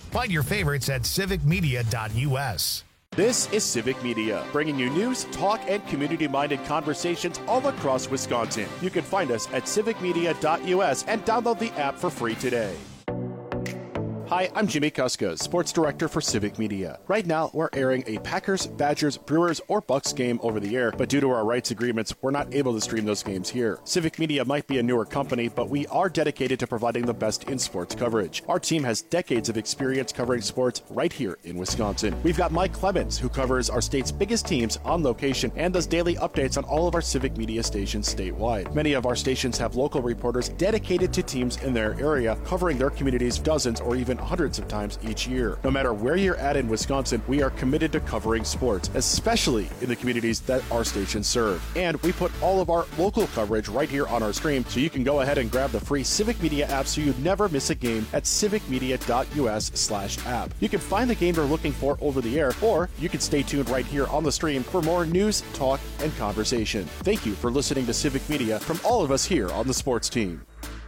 Find your favorites at civicmedia.us. This is Civic Media, bringing you news, talk, and community-minded conversations all across Wisconsin. You can find us at civicmedia.us and download the app for free today. Hi, I'm Jimmy Kuska, Sports Director for Civic Media. Right now, we're airing a Packers, Badgers, Brewers, or Bucks game over the air, but due to our rights agreements, we're not able to stream those games here. Civic Media might be a newer company, but we are dedicated to providing the best in sports coverage. Our team has decades of experience covering sports right here in Wisconsin. We've got Mike Clemens, who covers our state's biggest teams on location and does daily updates on all of our Civic Media stations statewide. Many of our stations have local reporters dedicated to teams in their area, covering their communities dozens or even hundreds of times each year. No matter where you're at in Wisconsin, we are committed to covering sports, especially in the communities that our stations serve. And we put all of our local coverage right here on our stream, so you can go ahead and grab the free Civic Media app so you never miss a game at civicmedia.us/app. You can find the game you're looking for over the air, or you can stay tuned right here on the stream for more news, talk, and conversation. Thank you for listening to Civic Media from all of us here on the sports team.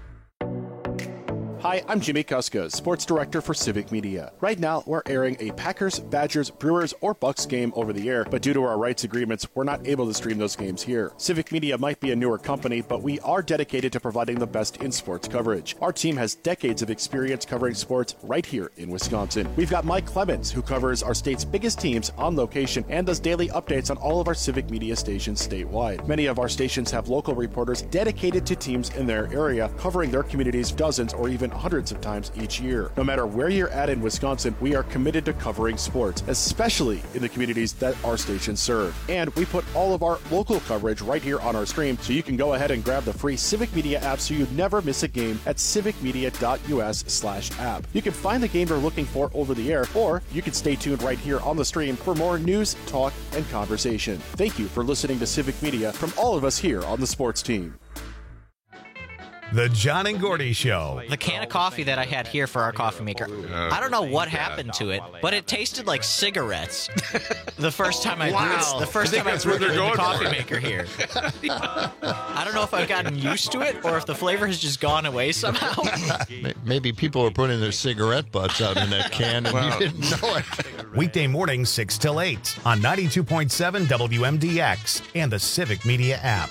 Hi, I'm Jimmy Kuska, Sports Director for Civic Media. Right now, we're airing a Packers, Badgers, Brewers, or Bucks game over the air, but due to our rights agreements, we're not able to stream those games here. Civic Media might be a newer company, but we are dedicated to providing the best in sports coverage. Our team has decades of experience covering sports right here in Wisconsin. We've got Mike Clemens, who covers our state's biggest teams on location and does daily updates on all of our Civic Media stations statewide. Many of our stations have local reporters dedicated to teams in their area, covering their communities dozens or even hundreds of times each year. No matter where you're at in Wisconsin, we are committed to covering sports, especially in the communities that our stations serve. And we put all of our local coverage right here on our stream, so you can go ahead and grab the free Civic Media app so you never miss a game at civicmedia.us/app. You can find the game you're looking for over the air, or you can stay tuned right here on the stream for more news, talk, and conversation. Thank you for listening to Civic Media from all of us here on the sports team. The John and Gordy Show. The can of coffee that I had here for our coffee maker, I don't know what happened to it, but it tasted like cigarettes. The first time I brewed it in the coffee maker here. I don't know if I've gotten used to it or if the flavor has just gone away somehow. Maybe people are putting their cigarette butts out in that can and you didn't know it. Weekday mornings 6 till 8 on 92.7 WMDX and the Civic Media app.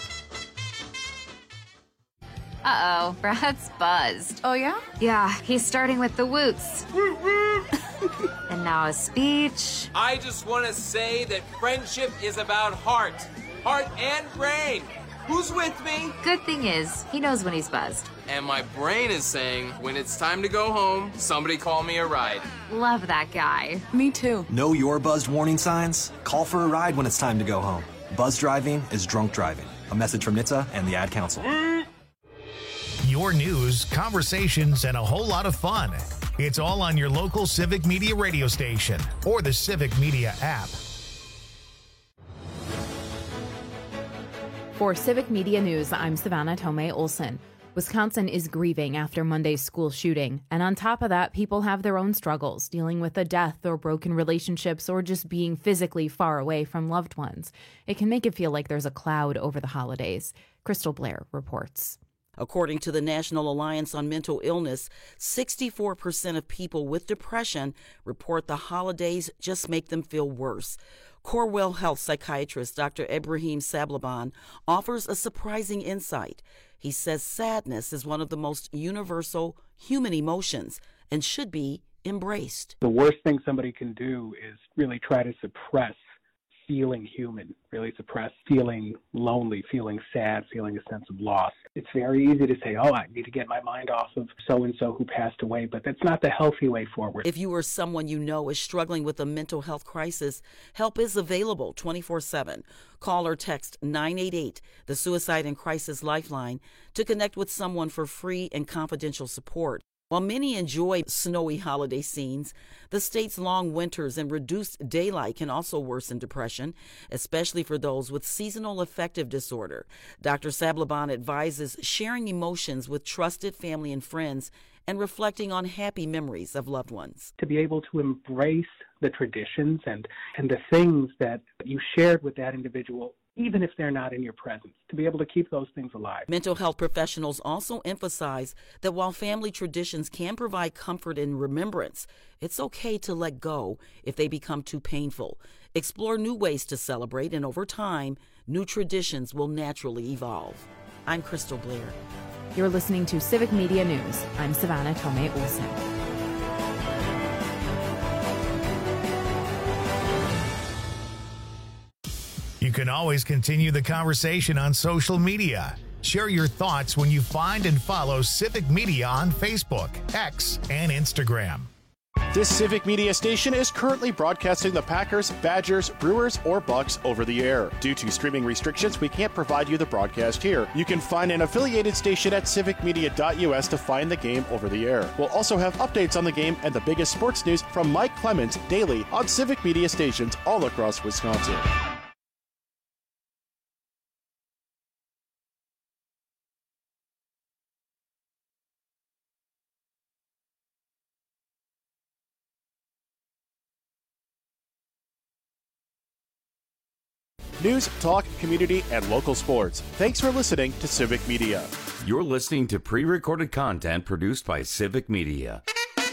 Uh-oh, Brad's buzzed. Oh, yeah? Yeah, he's starting with the woots. And now a speech. I just want to say that friendship is about heart and brain. Who's with me? Good thing is, he knows when he's buzzed. And my brain is saying, when it's time to go home, somebody call me a ride. Love that guy. Me too. Know your buzzed warning signs? Call for a ride when it's time to go home. Buzz driving is drunk driving. A message from NHTSA and the Ad Council. Your news, conversations, and a whole lot of fun. It's all on your local Civic Media radio station or the Civic Media app. For Civic Media News, I'm Savannah Tomei Olson. Wisconsin is grieving after Monday's school shooting. And on top of that, people have their own struggles, dealing with a death or broken relationships or just being physically far away from loved ones. It can make it feel like there's a cloud over the holidays. Crystal Blair reports. According to the National Alliance on Mental Illness, 64% of people with depression report the holidays just make them feel worse. Corewell Health psychiatrist Dr. Ibrahim Sablaban offers a surprising insight. He says sadness is one of the most universal human emotions and should be embraced. The worst thing somebody can do is really try to suppress feeling human, really suppress feeling lonely, feeling sad, feeling a sense of loss. It's very easy to say, oh, I need to get my mind off of so-and-so who passed away, but that's not the healthy way forward. If you or someone you know is struggling with a mental health crisis, help is available 24/7. Call or text 988, the Suicide and Crisis Lifeline, to connect with someone for free and confidential support. While many enjoy snowy holiday scenes, the state's long winters and reduced daylight can also worsen depression, especially for those with seasonal affective disorder. Dr. Sablaban advises sharing emotions with trusted family and friends and reflecting on happy memories of loved ones. To be able to embrace the traditions and the things that you shared with that individual even if they're not in your presence, to be able to keep those things alive. Mental health professionals also emphasize that while family traditions can provide comfort and remembrance, it's okay to let go if they become too painful. Explore new ways to celebrate, and over time, new traditions will naturally evolve. I'm Crystal Blair. You're listening to Civic Media News. I'm Savannah Tomei Olson. You can always continue the conversation on social media. Share your thoughts when you find and follow Civic Media on Facebook, X, and Instagram. This Civic Media station is currently broadcasting the Packers, Badgers, Brewers, or Bucks over the air. Due to streaming restrictions, we can't provide you the broadcast here. You can find an affiliated station at civicmedia.us to find the game over the air. We'll also have updates on the game and the biggest sports news from Mike Clemens daily on Civic Media stations all across Wisconsin. News, talk, community, and local sports. Thanks for listening to Civic Media. You're listening to pre-recorded content produced by Civic Media.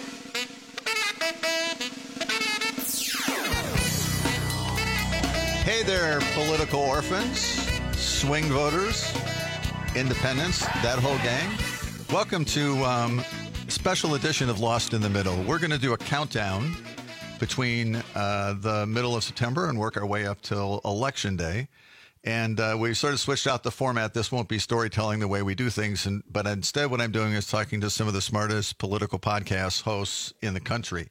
Hey there, political orphans, swing voters, independents, that whole gang. Welcome to a special edition of Lost in the Middle. We're going to do a countdown between the middle of September and work our way up till Election Day. And we sort of switched out the format. This won't be storytelling the way we do things, but instead what I'm doing is talking to some of the smartest political podcast hosts in the country.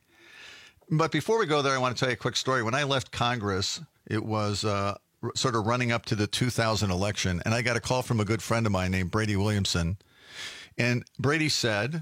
But before we go there, I want to tell you a quick story. When I left Congress, it was sort of running up to the 2000 election, and I got a call from a good friend of mine named Brady Williamson. And Brady said,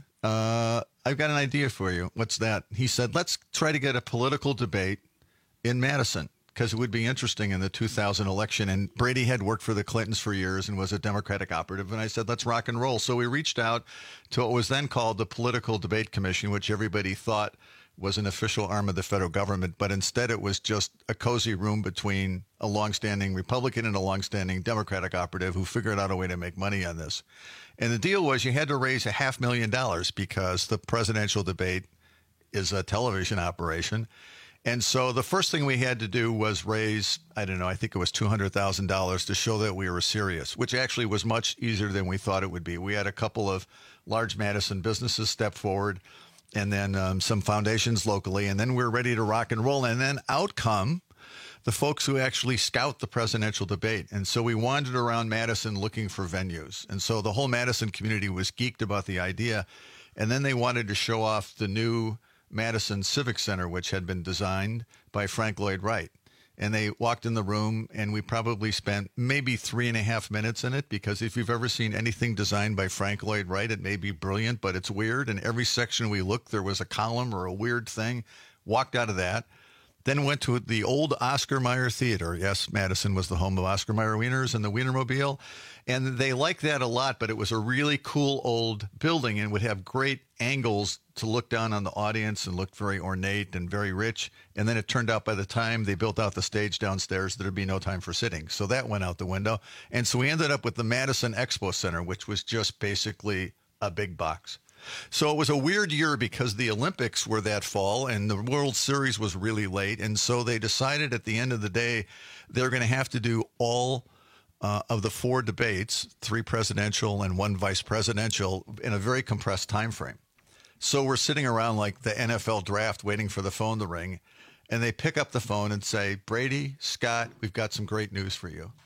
I've got an idea for you. What's that? He said, let's try to get a political debate in Madison, because it would be interesting in the 2000 election. And Brady had worked for the Clintons for years and was a Democratic operative. And I said, let's rock and roll. So we reached out to what was then called the Political Debate Commission, which everybody thought was an official arm of the federal government. But instead, it was just a cozy room between a longstanding Republican and a longstanding Democratic operative who figured out a way to make money on this. And the deal was you had to raise $500,000 because the presidential debate is a television operation. And so the first thing we had to do was raise, I think it was $200,000 to show that we were serious, which actually was much easier than we thought it would be. We had a couple of large Madison businesses step forward, and then some foundations locally, and then we're ready to rock and roll. And then out come the folks who actually scout the presidential debate. And so we wandered around Madison looking for venues. And so the whole Madison community was geeked about the idea. And then they wanted to show off the new Madison Civic Center, which had been designed by Frank Lloyd Wright. And they walked in the room, and we probably spent maybe 3.5 minutes in it, because if you've ever seen anything designed by Frank Lloyd Wright, it may be brilliant, but it's weird. And every section we looked, there was a column or a weird thing. Walked out of that. Then went to the old Oscar Mayer Theater. Yes, Madison was the home of Oscar Mayer Wieners and the Wienermobile. And they liked that a lot, but it was a really cool old building and would have great angles to look down on the audience and looked very ornate and very rich. And then it turned out by the time they built out the stage downstairs, there'd be no time for sitting. So that went out the window. And so we ended up with the Madison Expo Center, which was just basically a big box. So it was a weird year because the Olympics were that fall and the World Series was really late. And so they decided at the end of the day, they're going to have to do all of the 4 debates, 3 presidential and 1 vice presidential, in a very compressed time frame. So we're sitting around like the NFL draft waiting for the phone to ring. And they pick up the phone and say, Brady, Scott, we've got some great news for you.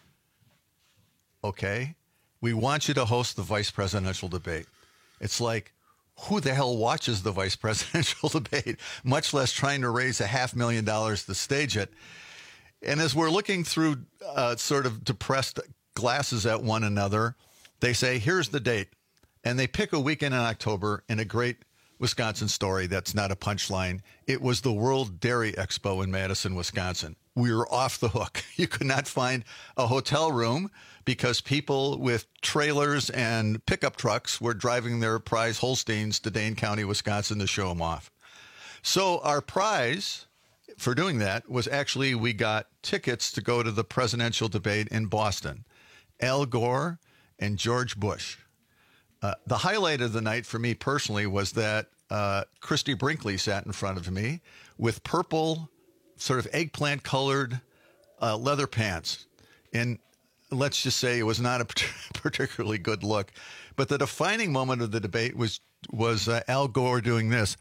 Okay. We want you to host the vice presidential debate. It's like, who the hell watches the vice presidential debate, much less trying to raise $500,000 to stage it? And as we're looking through sort of depressed glasses at one another, they say, here's the date. And they pick a weekend in October in a great Wisconsin story that's not a punchline. It was the World Dairy Expo in Madison, Wisconsin. We were off the hook. You could not find a hotel room because people with trailers and pickup trucks were driving their prize Holsteins to Dane County, Wisconsin to show them off. So our prize for doing that was actually we got tickets to go to the presidential debate in Boston. Al Gore and George Bush. The highlight of the night for me personally was that Christy Brinkley sat in front of me with purple, sort of eggplant-colored leather pants. And let's just say it was not a particularly good look. But the defining moment of the debate was Al Gore doing this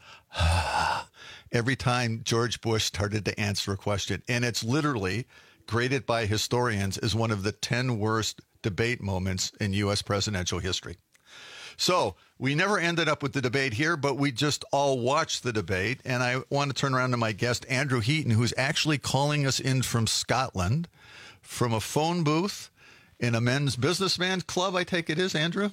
every time George Bush started to answer a question. And it's literally graded by historians as one of the 10 worst debate moments in U.S. presidential history. So we never ended up with the debate here, but we just all watched the debate. And I want to turn around to my guest, Andrew Heaton, who's actually calling us in from Scotland from a phone booth in a men's businessman club, I take it is, Andrew?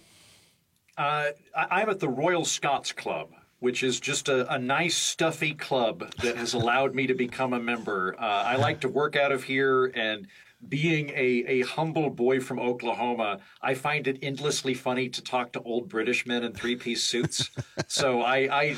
I'm at the Royal Scots Club, which is just a nice, stuffy club that has allowed me to become a member. I like to work out of here, and being a humble boy from Oklahoma, I find it endlessly funny to talk to old British men in three-piece suits. So I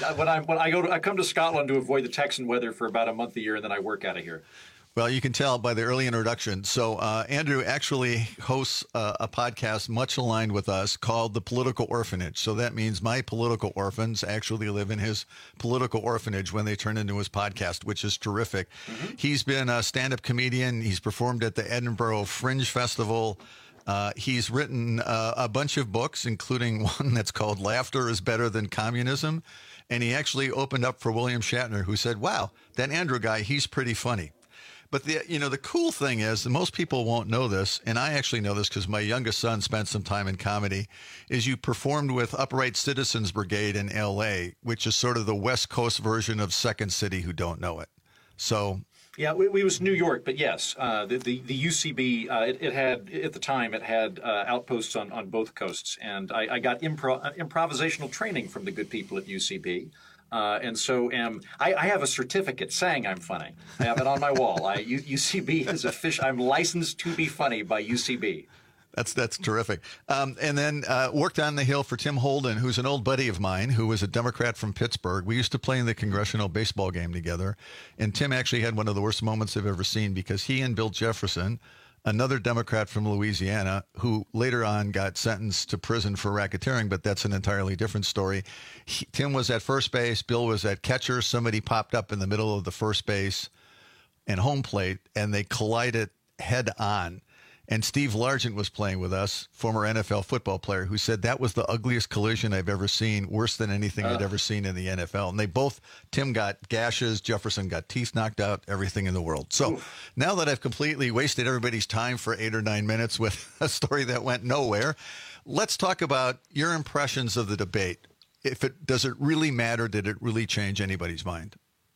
come to Scotland to avoid the Texan weather for about a month a year, and then I work out of here. Well, you can tell by the early introduction. So Andrew actually hosts a podcast much aligned with us called The Political Orphanage. So that means my political orphans actually live in his political orphanage when they turn into his podcast, which is terrific. Mm-hmm. He's been a stand-up comedian. He's performed at the Edinburgh Fringe Festival. He's written a bunch of books, including one that's called Laughter is Better Than Communism. And he actually opened up for William Shatner, who said, wow, that Andrew guy, he's pretty funny. But the cool thing is, and most people won't know this, and I actually know this because my youngest son spent some time in comedy, is you performed with Upright Citizens Brigade in L.A., which is sort of the West Coast version of Second City, who don't know it. So... Yeah, we was New York, but yes, the UCB, it had, at the time, it had outposts on both coasts. And I got improvisational training from the good people at UCB. And so I have a certificate saying I'm funny. I have it on my wall. UCB is I'm licensed to be funny by UCB. That's terrific. And then worked on the Hill for Tim Holden, who's an old buddy of mine, who was a Democrat from Pittsburgh. We used to play in the congressional baseball game together. And Tim actually had one of the worst moments I've ever seen because he and Bill Jefferson, another Democrat from Louisiana, who later on got sentenced to prison for racketeering, but that's an entirely different story. Tim was at first base. Bill was at catcher. Somebody popped up in the middle of the first base and home plate, and they collided head on. And Steve Largent was playing with us, former NFL football player, who said that was the ugliest collision I've ever seen, worse than anything I'd ever seen in the NFL. And Tim got gashes, Jefferson got teeth knocked out, everything in the world. So now that I've completely wasted everybody's time for 8 or 9 minutes with a story that went nowhere, let's talk about your impressions of the debate. Does it really matter? Did it really change anybody's mind?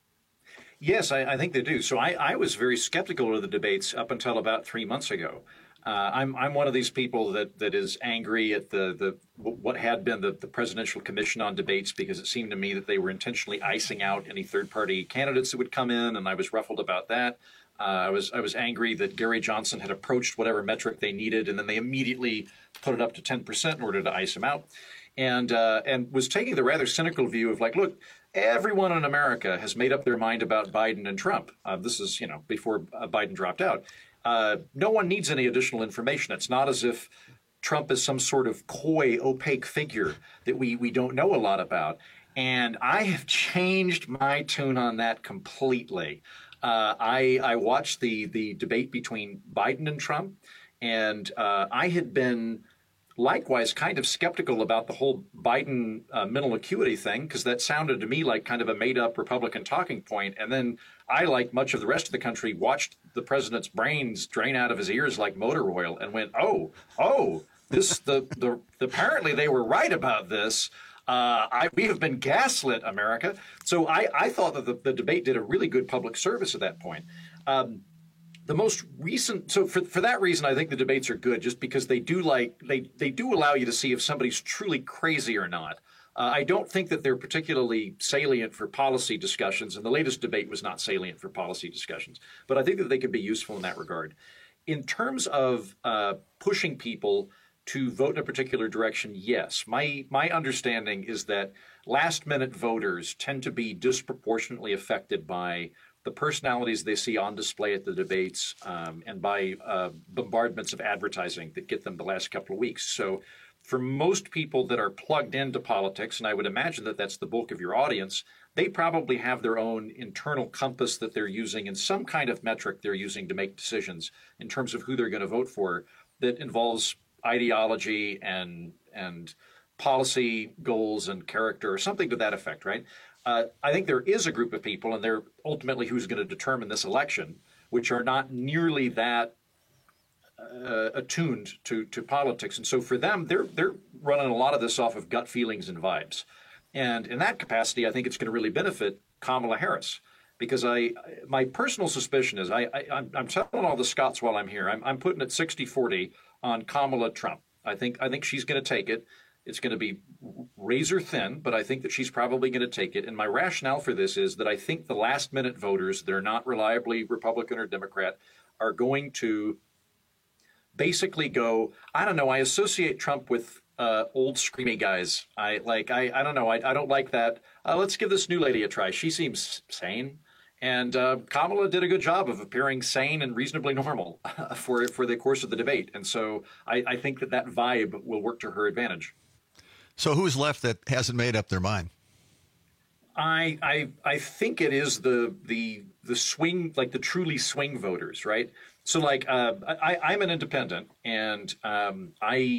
Yes, I think they do. So I was very skeptical of the debates up until about 3 months ago. I'm one of these people that is angry at what had been the Presidential Commission on Debates, because it seemed to me that they were intentionally icing out any third-party candidates that would come in, and I was ruffled about that. I was angry that Gary Johnson had approached whatever metric they needed, and then they immediately put it up to 10% in order to ice him out, and was taking the rather cynical view of like, look, everyone in America has made up their mind about Biden and Trump. This is before Biden dropped out. No one needs any additional information. It's not as if Trump is some sort of coy, opaque figure that we don't know a lot about. And I have changed my tune on that completely. I watched the debate between Biden and Trump, and I had been likewise kind of skeptical about the whole Biden mental acuity thing, because that sounded to me like kind of a made-up Republican talking point. And then I, like much of the rest of the country, watched the president's brains drain out of his ears like motor oil and went, apparently they were right about this. We have been gaslit, America. So I thought that the debate did a really good public service at that point. The most recent, so for that reason, I think the debates are good, just because they do allow you to see if somebody's truly crazy or not. I don't think that they're particularly salient for policy discussions, and the latest debate was not salient for policy discussions. But I think that they can be useful in that regard. In terms of pushing people to vote in a particular direction, yes. My understanding is that last-minute voters tend to be disproportionately affected by the personalities they see on display at the debates, and by bombardments of advertising that get them the last couple of weeks. So for most people that are plugged into politics, and I would imagine that that's the bulk of your audience, they probably have their own internal compass that they're using and some kind of metric they're using to make decisions in terms of who they're going to vote for that involves ideology and policy goals and character or something to that effect, right? I think there is a group of people, and they're ultimately who's going to determine this election, which are not nearly that attuned to politics. And so for them, they're running a lot of this off of gut feelings and vibes. And in that capacity, I think it's going to really benefit Kamala Harris, because my personal suspicion is I'm telling all the Scots while I'm here, I'm putting it 60-40 on Kamala Trump. I think she's going to take it. It's going to be razor thin, but I think that she's probably going to take it. And my rationale for this is that I think the last minute voters that are not reliably Republican or Democrat are going to basically go, I don't know, I associate Trump with old screamy guys. I don't know. I don't like that. Let's give this new lady a try. She seems sane. And Kamala did a good job of appearing sane and reasonably normal for the course of the debate. And so I think that vibe will work to her advantage. So who's left that hasn't made up their mind? I think it is the swing, like the truly swing voters, right? So like I'm an independent, and I'm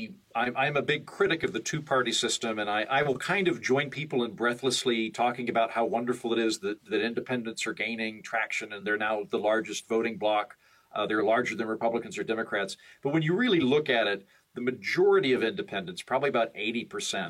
a big critic of the two-party system, and I will kind of join people in breathlessly talking about how wonderful it is that independents are gaining traction, and they're now the largest voting bloc. They're larger than Republicans or Democrats. But when you really look at it, the majority of independents, probably about 80%,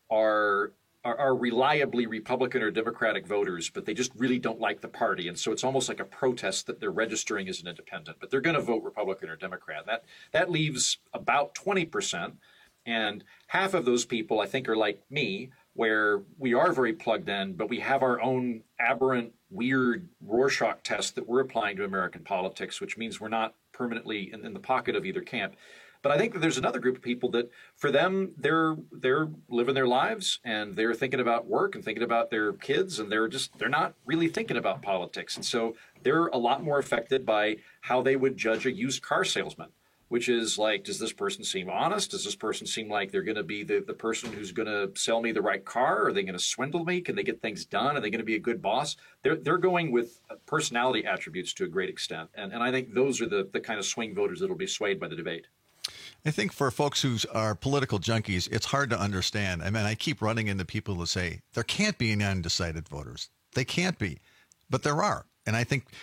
are reliably Republican or Democratic voters, but they just really don't like the party. And so it's almost like a protest that they're registering as an independent, but they're going to vote Republican or Democrat. That leaves about 20%. And half of those people, I think, are like me, where we are very plugged in, but we have our own aberrant, weird Rorschach test that we're applying to American politics, which means we're not permanently in the pocket of either camp. But I think that there's another group of people that, for them, they're living their lives, and they're thinking about work and thinking about their kids, and they're not really thinking about politics. And so they're a lot more affected by how they would judge a used car salesman, which is like, does this person seem honest? Does this person seem like they're going to be the person who's going to sell me the right car? Are they going to swindle me? Can they get things done? Are they going to be a good boss? They're going with personality attributes to a great extent. And I think those are the kind of swing voters that will be swayed by the debate. I think for folks who are political junkies, it's hard to understand. I mean, I keep running into people who say there can't be any undecided voters. They can't be, but there are. And I think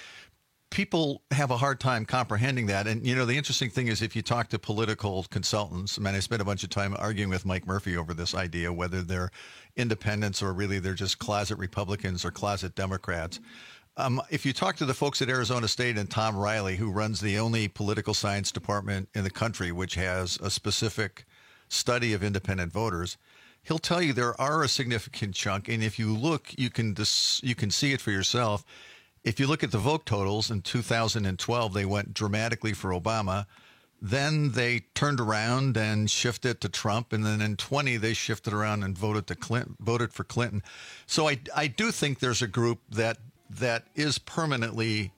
people have a hard time comprehending that. And, you know, the interesting thing is if you talk to political consultants, I mean, I spent a bunch of time arguing with Mike Murphy over this idea, whether they're independents or really they're just closet Republicans or closet Democrats. If you talk to the folks at Arizona State and Tom Riley, who runs the only political science department in the country, which has a specific study of independent voters, he'll tell you there are a significant chunk. And if you look, you can see it for yourself. If you look at the vote totals in 2012, they went dramatically for Obama. Then they turned around and shifted to Trump. And then in 20, they shifted around and voted for Clinton. So I do think there's a group that is permanently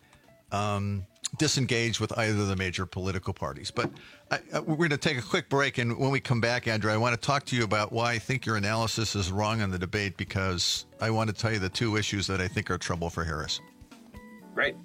disengaged with either of the major political parties. But we're going to take a quick break. And when we come back, Andrew, I want to talk to you about why I think your analysis is wrong on the debate, because I want to tell you the two issues that I think are trouble for Harris. Right.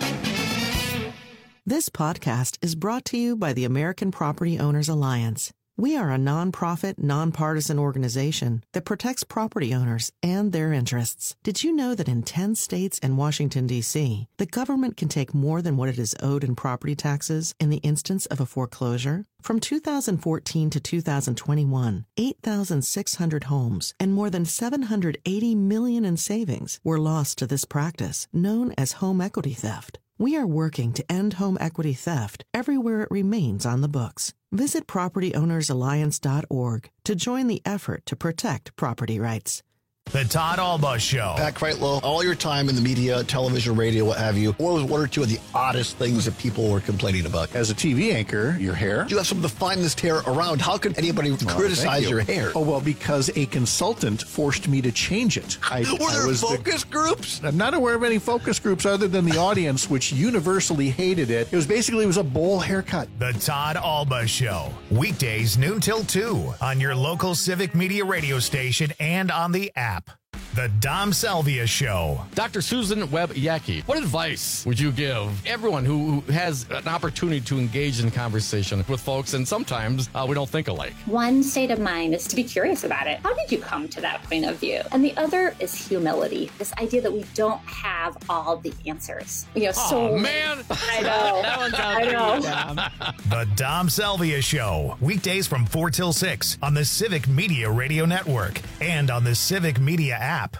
This podcast is brought to you by the American Property Owners Alliance. We are a nonprofit, nonpartisan organization that protects property owners and their interests. Did you know that in 10 states and Washington, D.C., the government can take more than what it is owed in property taxes in the instance of a foreclosure? From 2014 to 2021, 8,600 homes and more than $780 million in savings were lost to this practice, known as home equity theft. We are working to end home equity theft everywhere it remains on the books. Visit PropertyOwnersAlliance.org to join the effort to protect property rights. The Todd Alba Show. Pat Kreitlow, all your time in the media, television, radio, what have you, what was one or two of the oddest things that people were complaining about? As a TV anchor, your hair. You have some of the finest hair around. How could anybody criticize your hair? Oh, well, because a consultant forced me to change it. Were there focus groups? I'm not aware of any focus groups other than the audience, which universally hated it. It was a bowl haircut. The Todd Alba Show. Weekdays noon till 2 on your local Civic Media radio station and on the app. The Dom Salvia Show. Dr. Susan Webb-Yackey, what advice would you give everyone who has an opportunity to engage in conversation with folks, and sometimes we don't think alike? One state of mind is to be curious about it. How did you come to that point of view? And the other is humility, this idea that we don't have all the answers. Man. I know. That one's out I for know. you, Dom. The Dom Salvia Show. Weekdays from 4 till 6 on the Civic Media Radio Network and on the Civic Media app.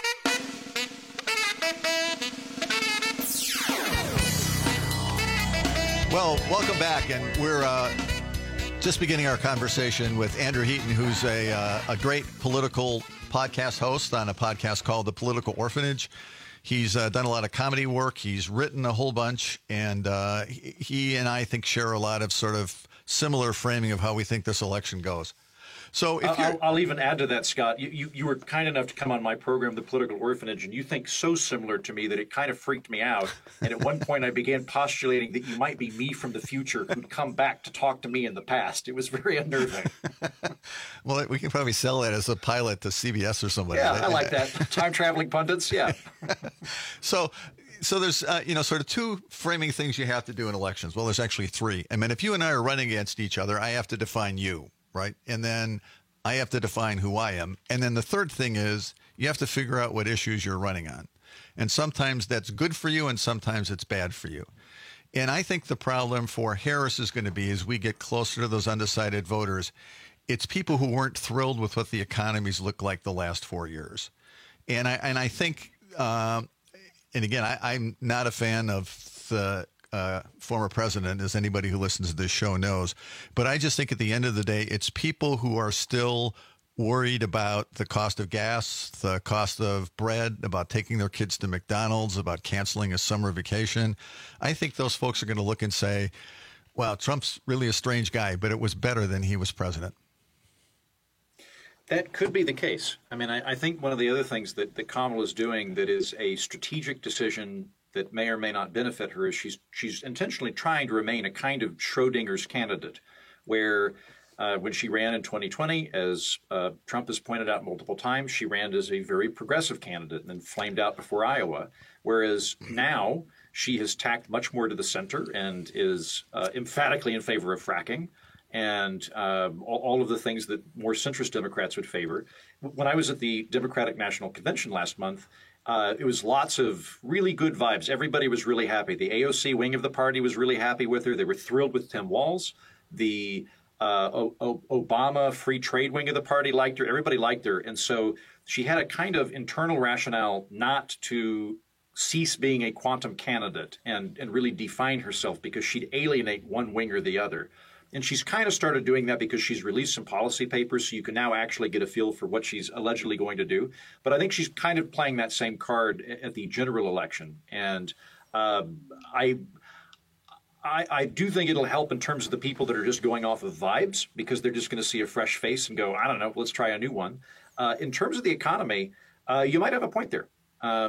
Well, welcome back, and we're just beginning our conversation with Andrew Heaton, who's a great political podcast host on a podcast called The Political Orphanage. He's done a lot of comedy work. He's written a whole bunch, and he and I think share a lot of sort of similar framing of how we think this election goes. So if I'll even add to that, Scott. You were kind enough to come on my program, The Political Orphanage, and you think so similar to me that it kind of freaked me out. And at one point I began postulating that you might be me from the future who'd come back to talk to me in the past. It was very unnerving. Well, we can probably sell that as a pilot to CBS or somebody. Yeah, I like that. Time-traveling pundits, yeah. So there's, sort of two framing things you have to do in elections. Well, there's actually three. I mean, if you and I are running against each other, I have to define you. Right. And then I have to define who I am. And then the third thing is you have to figure out what issues you're running on. And sometimes that's good for you and sometimes it's bad for you. And I think the problem for Harris is going to be as we get closer to those undecided voters, it's people who weren't thrilled with what the economies looked like the last 4 years. And I think, and again, I'm not a fan of the former president, as anybody who listens to this show knows. But I just think at the end of the day, it's people who are still worried about the cost of gas, the cost of bread, about taking their kids to McDonald's, about canceling a summer vacation. I think those folks are going to look and say, wow, Trump's really a strange guy, but it was better than he was president. That could be the case. I mean, I think one of the other things that Kamala is doing that is a strategic decision that may or may not benefit her is she's intentionally trying to remain a kind of Schrodinger's candidate, where when she ran in 2020, as Trump has pointed out multiple times, she ran as a very progressive candidate and then flamed out before Iowa, whereas now she has tacked much more to the center and is emphatically in favor of fracking and all of the things that more centrist Democrats would favor. When I was at the Democratic National Convention last month, it was lots of really good vibes. Everybody was really happy. The AOC wing of the party was really happy with her. They were thrilled with Tim Walz. The Obama free trade wing of the party liked her. Everybody liked her. And so she had a kind of internal rationale not to cease being a quantum candidate and really define herself because she'd alienate one wing or the other. And she's kind of started doing that because she's released some policy papers, so you can now actually get a feel for what she's allegedly going to do. But I think she's kind of playing that same card at the general election. And I do think it'll help in terms of the people that are just going off of vibes because they're just going to see a fresh face and go, I don't know, let's try a new one. In terms of the economy, you might have a point there.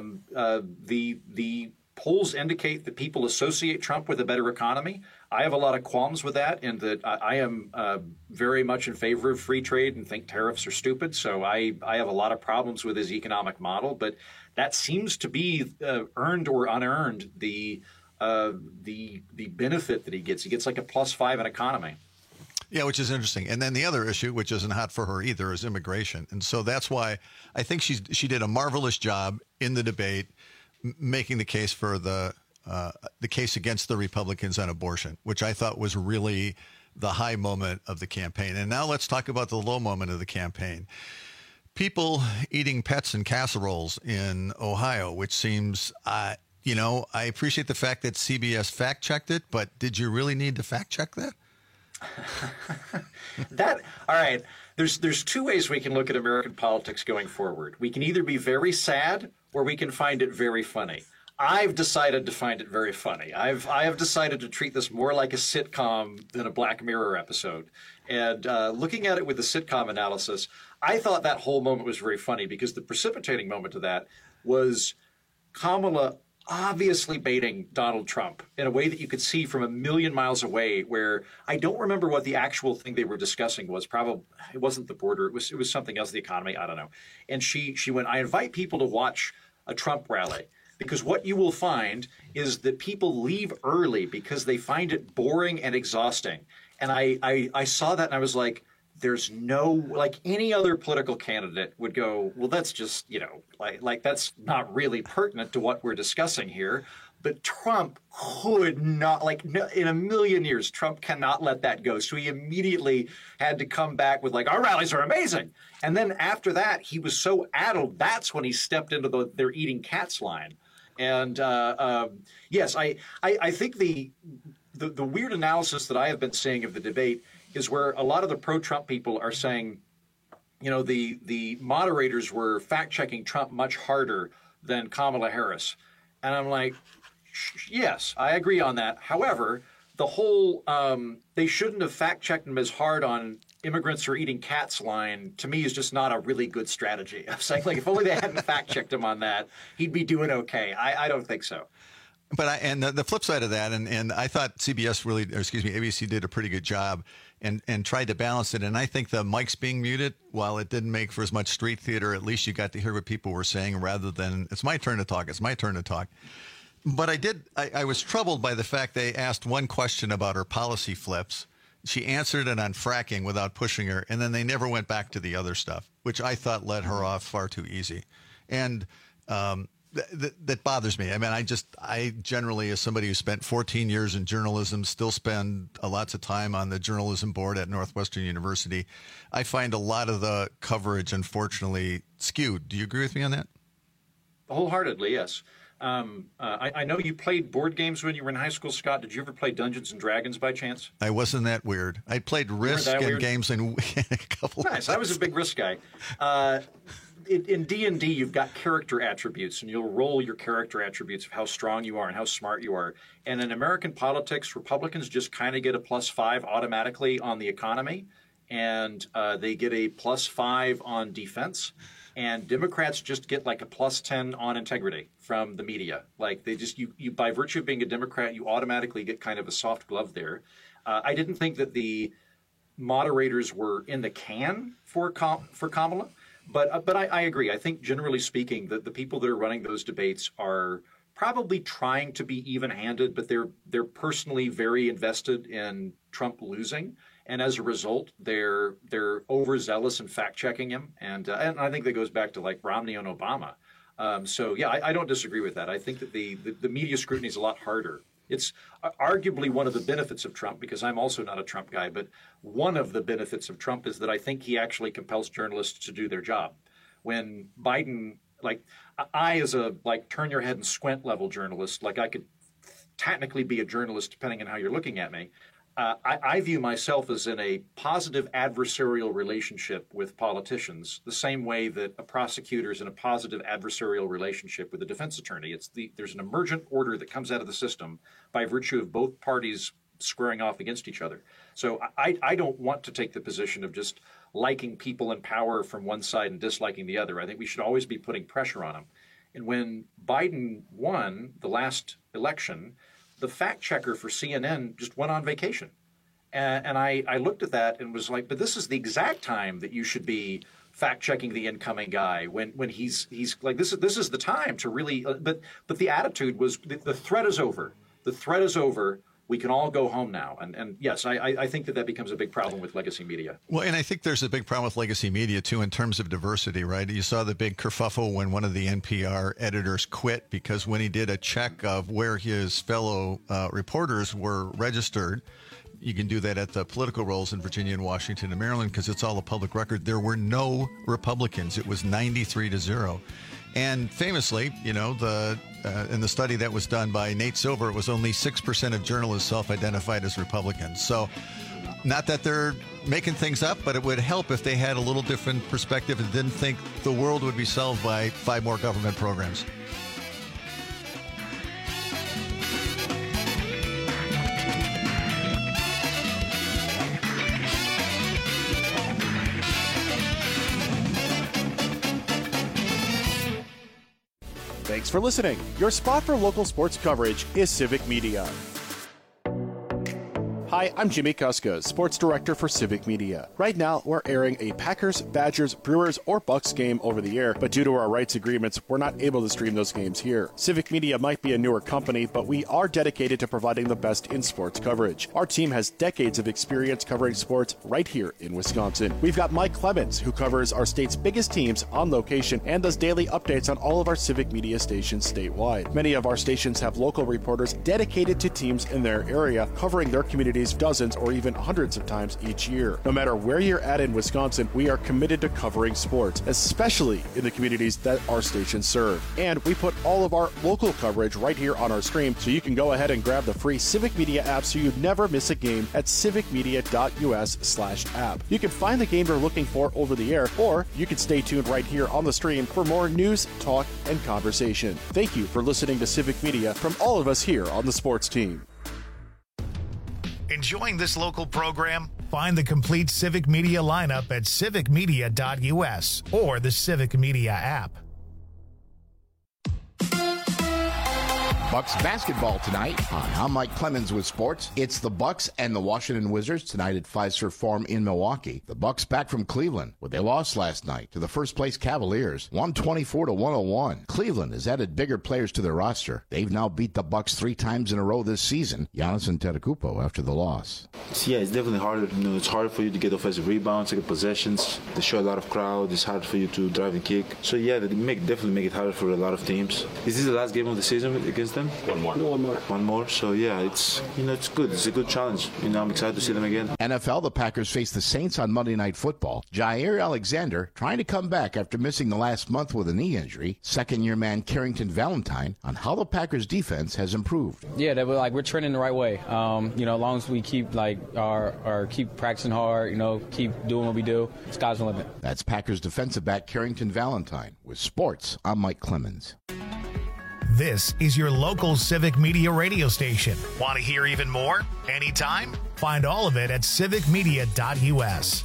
The polls indicate that people associate Trump with a better economy. I have a lot of qualms with that, and that I am very much in favor of free trade and think tariffs are stupid. So I have a lot of problems with his economic model, but that seems to be earned or unearned the benefit that he gets. He gets like a +5 in economy. Yeah, which is interesting. And then the other issue, which isn't hot for her either, is immigration. And so that's why I think she did a marvelous job in the debate making the case for the case against the Republicans on abortion, which I thought was really the high moment of the campaign. And now let's talk about the low moment of the campaign. People eating pets in casseroles in Ohio, which seems, I appreciate the fact that CBS fact-checked it, but did you really need to fact-check that? All right. There's two ways we can look at American politics going forward. We can either be very sad or we can find it very funny. I've decided to find it very funny. I have decided to treat this more like a sitcom than a Black Mirror episode. And looking at it with the sitcom analysis, I thought that whole moment was very funny because the precipitating moment of that was Kamala obviously baiting Donald Trump in a way that you could see from a million miles away, where I don't remember what the actual thing they were discussing was. Probably it wasn't the border. It was something else, the economy. I don't know. And she went, I invite people to watch a Trump rally because what you will find is that people leave early because they find it boring and exhausting. And I saw that and I was like, there's no, like any other political candidate would go, well, that's just, like that's not really pertinent to what we're discussing here. But Trump could not, in a million years, Trump cannot let that go. So he immediately had to come back with our rallies are amazing. And then after that, he was so addled, that's when he stepped into they're eating cats line. And yes, I think the weird analysis that I have been seeing of the debate is where a lot of the pro-Trump people are saying, the moderators were fact-checking Trump much harder than Kamala Harris. And I'm like, yes, I agree on that. However, the whole they shouldn't have fact-checked him as hard on immigrants are eating cats line, to me, is just not a really good strategy. I'm saying, if only they hadn't fact-checked him on that, he'd be doing okay. I don't think so. But the flip side of that, and I thought ABC did a pretty good job and tried to balance it. And I think the mics being muted, while it didn't make for as much street theater, at least you got to hear what people were saying rather than, it's my turn to talk, it's my turn to talk. But I was troubled by the fact they asked one question about her policy flips. She answered it on fracking without pushing her, and then they never went back to the other stuff, which I thought let her off far too easy. And that bothers me. I mean, I generally, as somebody who spent 14 years in journalism, still spend lots of time on the journalism board at Northwestern University. I find a lot of the coverage, unfortunately, skewed. Do you agree with me on that? Wholeheartedly, yes. I know you played board games when you were in high school, Scott. Did you ever play Dungeons and Dragons by chance? I wasn't that weird. I played Risk and games in a couple of Nice. I was a big Risk guy. In D&D, you've got character attributes, and you'll roll your character attributes of how strong you are and how smart you are. And in American politics, Republicans just kind of get a +5 automatically on the economy, and they get a +5 on defense. And Democrats just get a +10 on integrity from the media. They just you by virtue of being a Democrat, you automatically get kind of a soft glove there. I didn't think that the moderators were in the can for Kamala. But I agree. I think generally speaking, that the people that are running those debates are probably trying to be even-handed, but they're personally very invested in Trump losing, and as a result, they're overzealous in fact-checking him, and I think that goes back to Romney and Obama. So yeah, I don't disagree with that. I think that the media scrutiny is a lot harder. It's arguably one of the benefits of Trump, because I'm also not a Trump guy, but one of the benefits of Trump is that I think he actually compels journalists to do their job. When Biden, I as a turn your head and squint level journalist, I could technically be a journalist depending on how you're looking at me. I view myself as in a positive adversarial relationship with politicians, the same way that a prosecutor is in a positive adversarial relationship with a defense attorney. There's an emergent order that comes out of the system by virtue of both parties squaring off against each other. So I don't want to take the position of just liking people in power from one side and disliking the other. I think we should always be putting pressure on them. And when Biden won the last election, the fact checker for CNN just went on vacation. And I looked at that and was like, but this is the exact time that you should be fact checking the incoming guy when he's like, this is the time to really, but the attitude was the threat is over. The threat is over. we can all go home now. And yes, I think that becomes a big problem with legacy media. Well, and I think there's a big problem with legacy media, too, in terms of diversity, right? You saw the big kerfuffle when one of the NPR editors quit because when he did a check of where his fellow reporters were registered, you can do that at the political roles in Virginia and Washington and Maryland because it's all a public record. There were no Republicans. It was 93-0. And famously, in the study that was done by Nate Silver, it was only 6% of journalists self-identified as Republicans. So not that they're making things up, but it would help if they had a little different perspective and didn't think the world would be solved by 5 more government programs. Thanks for listening. Your spot for local sports coverage is Civic Media. Hi, I'm Jimmy Kuska, Sports Director for Civic Media. Right now, we're airing a Packers, Badgers, Brewers, or Bucks game over the air, but due to our rights agreements, we're not able to stream those games here. Civic Media might be a newer company, but we are dedicated to providing the best in sports coverage. Our team has decades of experience covering sports right here in Wisconsin. We've got Mike Clemens, who covers our state's biggest teams on location and does daily updates on all of our Civic Media stations statewide. Many of our stations have local reporters dedicated to teams in their area, covering their communities dozens or even hundreds of times each year. No matter where you're at in Wisconsin, we are committed to covering sports, especially in the communities that our stations serve. And we put all of our local coverage right here on our stream, so you can go ahead and grab the free Civic Media app so you never miss a game at civicmedia.us/app. You can find the game you're looking for over the air, or you can stay tuned right here on the stream for more news, talk, and conversation. Thank you for listening to Civic Media from all of us here on the sports team. Enjoying this local program? Find the complete Civic Media lineup at civicmedia.us or the Civic Media app. Bucks basketball tonight on I'm Mike Clemens with sports. It's the Bucks and the Washington Wizards tonight at Fiserv Forum in Milwaukee. The Bucks back from Cleveland, where they lost last night to the first-place Cavaliers, 124-101. Cleveland has added bigger players to their roster. They've now beat the Bucks 3 times in a row this season. Giannis Antetokounmpo after the loss. Yeah, it's definitely harder. It's harder for you to get offensive rebounds, to get possessions. They show a lot of crowd. It's hard for you to drive and kick. So yeah, they definitely make it harder for a lot of teams. Is this the last game of the season against them? One more. So yeah, it's good. It's a good challenge. I'm excited to see them again. NFL, the Packers face the Saints on Monday Night Football. Jair Alexander trying to come back after missing the last month with a knee injury. Second-year man Carrington Valentine on how the Packers defense has improved. Yeah, we're trending the right way. As long as we keep keep practicing hard, keep doing what we do, sky's the limit. That's Packers defensive back Carrington Valentine. With sports, I'm Mike Clemens. This is your local Civic Media radio station. Want to hear even more? Anytime? Find all of it at civicmedia.us.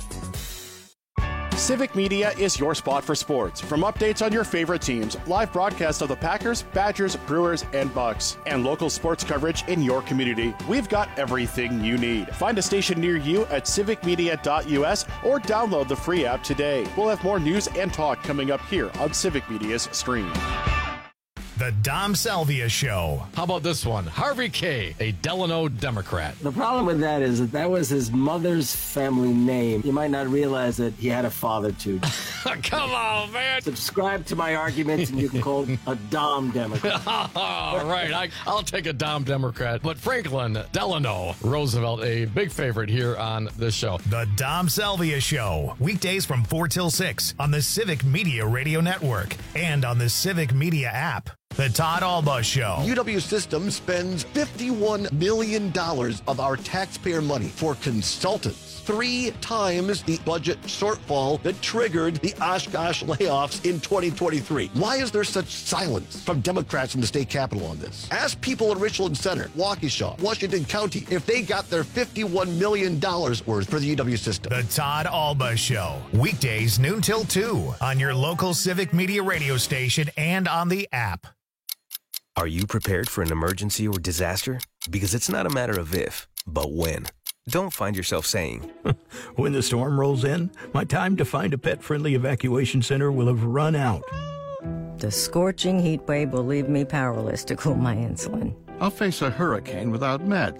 Civic Media is your spot for sports. From updates on your favorite teams, live broadcasts of the Packers, Badgers, Brewers, and Bucks, and local sports coverage in your community, we've got everything you need. Find a station near you at civicmedia.us or download the free app today. We'll have more news and talk coming up here on Civic Media's stream. The Dom Salvia Show. How about this one? Harvey K., a Delano Democrat. The problem with that is that was his mother's family name. You might not realize that he had a father, too. Come on, man. Subscribe to my arguments and you can call him a Dom Democrat. All right, I'll take a Dom Democrat. But Franklin Delano Roosevelt, a big favorite here on this show. The Dom Salvia Show. Weekdays from 4 till 6 on the Civic Media Radio Network and on the Civic Media app. The Todd Alba Show. UW Systems spends $51 million of our taxpayer money for consultants. 3 times the budget shortfall that triggered the Oshkosh layoffs in 2023. Why is there such silence from Democrats in the state capitol on this? Ask people in Richland Center, Waukesha, Washington County, if they got their $51 million worth for the UW system. The Todd Alba Show. Weekdays noon till 2 on your local Civic Media radio station and on the app. Are you prepared for an emergency or disaster? Because it's not a matter of if, but when. Don't find yourself saying, when the storm rolls in, my time to find a pet-friendly evacuation center will have run out. The scorching heat wave will leave me powerless to cool my insulin. I'll face a hurricane without meds.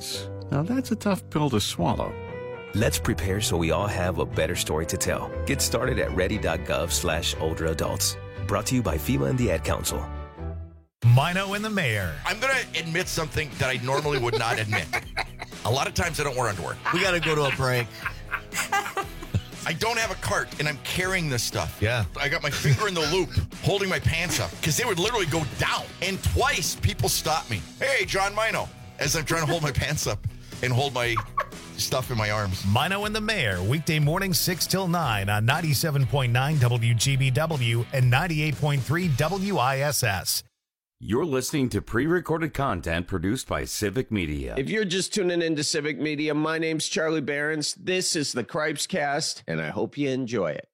Now that's a tough pill to swallow. Let's prepare so we all have a better story to tell. Get started at ready.gov/older adults. Brought to you by FEMA and the Ad Council. Mino and the Mayor. I'm going to admit something that I normally would not admit. A lot of times I don't wear underwear. We got to go to a break. I don't have a cart, and I'm carrying this stuff. Yeah. I got my finger in the loop, holding my pants up, because they would literally go down. And twice, people stopped me. Hey, John Mino, as I'm trying to hold my pants up and hold my stuff in my arms. Mino and the Mayor, weekday mornings 6 till 9 on 97.9 WGBW and 98.3 WISS. You're listening to pre-recorded content produced by Civic Media. If you're just tuning into Civic Media, my name's Charlie Behrens. This is the Cripes Cast, and I hope you enjoy it.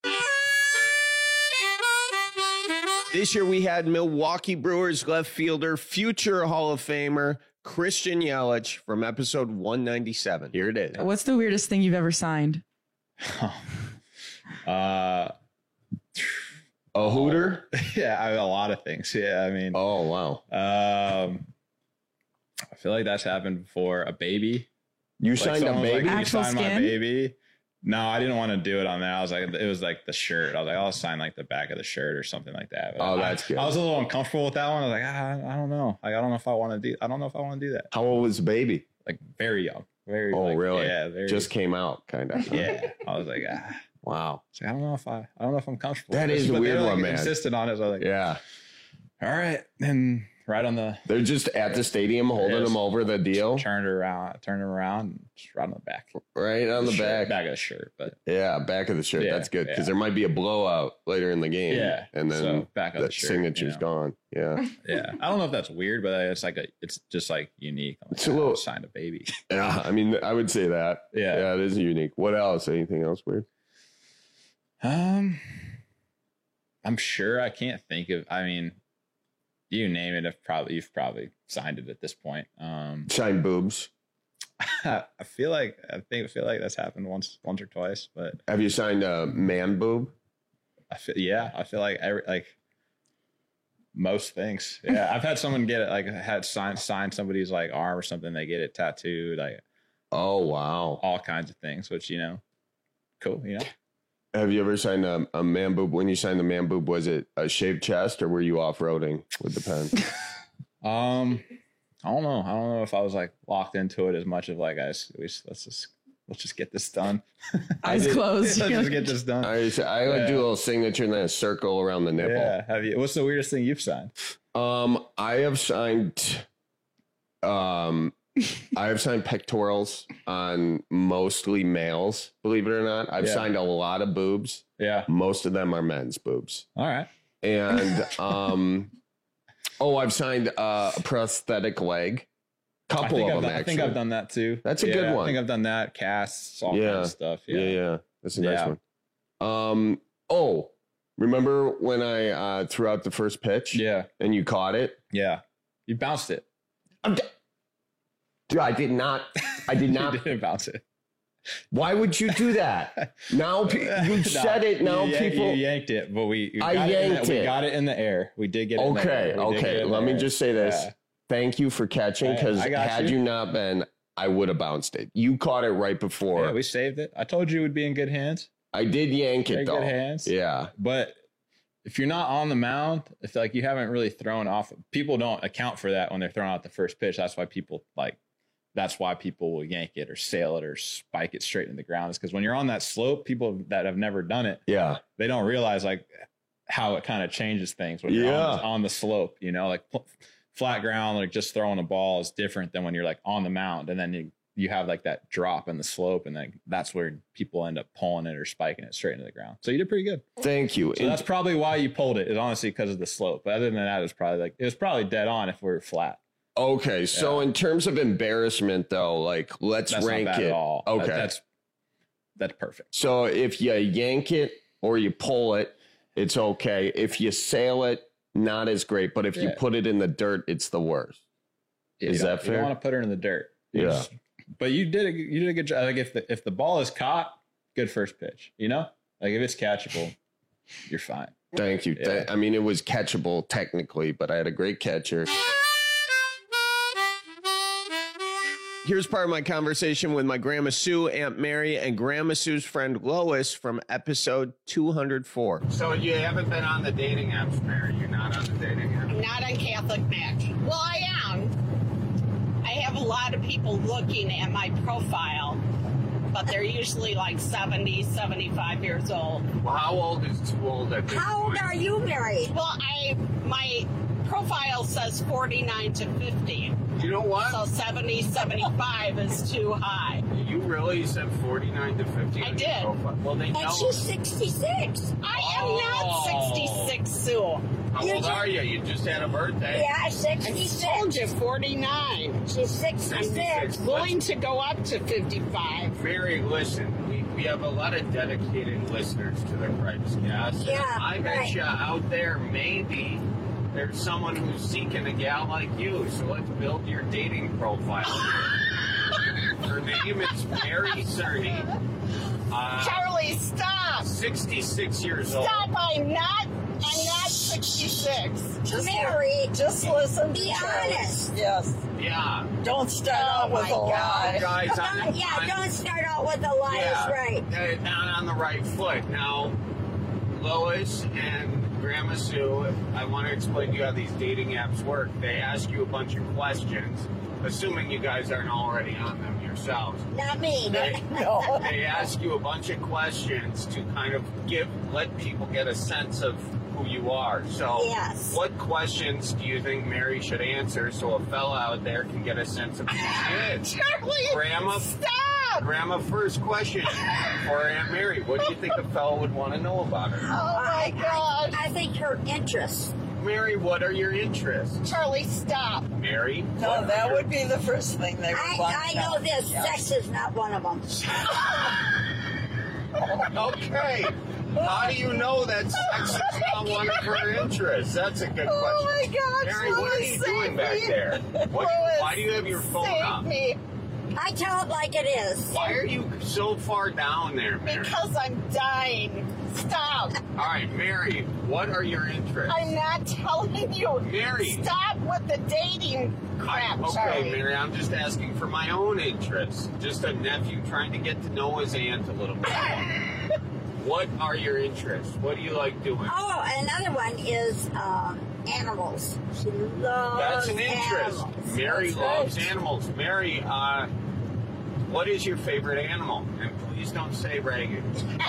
This year we had Milwaukee Brewers left fielder, future Hall of Famer, Christian Yelich from episode 197. Here it is. What's the weirdest thing you've ever signed? A hooter? Yeah, a lot of things. Yeah, I mean. Oh, wow. I feel like that's happened before. A baby. You signed a baby? Like, actual you signed skin? my baby. No, I didn't want to do it on that. I was like, it was like the shirt. I was like, I'll sign like the back of the shirt or something like that. But that's good. I was a little uncomfortable with that one. I was like, I don't know. Like, I don't know if I want to do. I don't know if I want to do that. How old was the baby? Like very young. Very. Oh, like, really? Yeah. Very, just came out, kind of. Yeah. I was like, Wow. So I don't know if I'm comfortable. That is a weird one, man. Insisted on it. So I was like, yeah. All right. And right on the. They're just at the stadium holding them over the deal. Turned around, and just right on the back. Right on the back. Back of the shirt, but. Yeah, back of the shirt. Yeah, That's good because yeah. there might be a blowout later in the game. Yeah. And then So back of the that shirt, signature's gone. Yeah. Yeah. I don't know if that's weird, but it's just like unique. I'm like, It's a little. Signed a baby. Yeah. I mean, I would say that. Yeah. Yeah, it is unique. What else? Anything else weird? I'm sure I can't think of. I mean, you name it. You've probably signed it at this point. Signed boobs. I feel like that's happened once or twice. But have you signed a man boob? I feel like most things. Yeah, I've had someone get it. Like had signed somebody's like arm or something. They get it tattooed. Like, oh wow, all kinds of things. Which cool. Have you ever signed a man boob? When you signed the man boob, was it a shaved chest or were you off-roading with the pen? I don't know. I don't know if I was like locked into it as much of like let's just get this done. Eyes closed. Let's just get this done. I would do a little signature and then a circle around the nipple. Yeah. Have you? What's the weirdest thing you've signed? I have signed pectorals on mostly males, believe it or not. I've signed a lot of boobs. Yeah. Most of them are men's boobs. All right. And I've signed a prosthetic leg. Couple of them, actually. I think I've done that too. That's a good one. I think I've done that. Casts, all kinds of stuff. Yeah. That's a nice one. Remember when I threw out the first pitch? Yeah. And you caught it? Yeah. You bounced it. Dude, I did not. You didn't bounce it. Why would you do that? Now you said it. Now people. You yanked it, but we got it in the air. We did get it. Okay. Let me just say this. Yeah. Thank you for catching, because had you not been, I would have bounced it. You caught it right before. Yeah, we saved it. I told you it would be in good hands. I did yank it though. Good hands. Yeah, but if you're not on the mound, it's like you haven't really thrown off. People don't account for that when they're throwing out the first pitch. That's why people will yank it or sail it or spike it straight in the ground. Is because when you're on that slope, people that have never done it, they don't realize like how it kind of changes things when you're on the slope. Like flat ground, like just throwing a ball is different than when you're like on the mound, and then you have like that drop in the slope, and then that's where people end up pulling it or spiking it straight into the ground. So you did pretty good. Thank you. So that's probably why you pulled it, is honestly because of the slope. But other than that, it was probably dead on if we were flat. Okay, so in terms of embarrassment, though, like that's rank not bad it. At all. Okay, that's perfect. So if you yank it or you pull it, it's okay. If you sail it, not as great. But if you put it in the dirt, it's the worst. Is that fair? You don't want to put it in the dirt. Yeah. But you did a good job. Like if the ball is caught, good first pitch. Like if it's catchable, you're fine. Thank you. Yeah. I mean, it was catchable technically, but I had a great catcher. Here's part of my conversation with my Grandma Sue, Aunt Mary, and Grandma Sue's friend Lois from episode 204. So you haven't been on the dating apps, Mary? You're not on the dating apps? I'm not on Catholic Match. Well, I am. I have a lot of people looking at my profile, but they're usually like 70, 75 years old. Well, how old is too old at this How old point? are you, Mary? Well, my profile says 49 to 50. You know what? So 70, 75 is too high. You really said 49 to 50? I did. Well, they know. And she's 66. I am not 66, Sue. How old are you? You just had a birthday. Yeah, 66. I told you, 49. She's 66. Willing to go up to 55. Mary, listen, we have a lot of dedicated listeners to their podcast. Yeah, I bet right. you out there, maybe there's someone who's seeking a gal like you. So let's build your dating profile. Her name is Mary Cerny. Charlie, stop. 66 years old. Stop, I'm not 66. Mary, just listen. Be honest. Yes. Yeah. Don't start out with a lie. Guys, Don't start out with a lie. Yeah, Is right. Not on the right foot. Now, Lois and Grandma Sue, I want to explain to you how these dating apps work. They ask you a bunch of questions, assuming you guys aren't already on them yourselves. Not me. They ask you a bunch of questions to kind of let people get a sense of who you are. So, Yes. what questions do you think Mary should answer so a fella out there can get a sense of who she is? Charlie, Grandma, stop. Grandma, first question for Aunt Mary. What do you think a fella would want to know about her? Oh my God. I think her interests. Mary, what are your interests? Charlie, stop. Mary? No, that would be the first thing they would want. I know this. Yes. Sex is not one of them. Okay. How do you know that sex is not one of her interests? That's a good question. Oh my God, Mary, what are you doing back there? Why do you have your phone up? Me. I tell it like it is. Why are you so far down there, Mary? Because I'm dying. Stop. All right, Mary, what are your interests? I'm not telling you. Mary. Stop with the dating crap, Okay, Charlie. Mary, I'm just asking for my own interests. Just a nephew trying to get to know his aunt a little bit. What are your interests? What do you like doing? Oh, another one is animals. She loves That's an interest. animals. Mary That's loves right. animals. Mary, what is your favorite animal? And please don't say Reagan.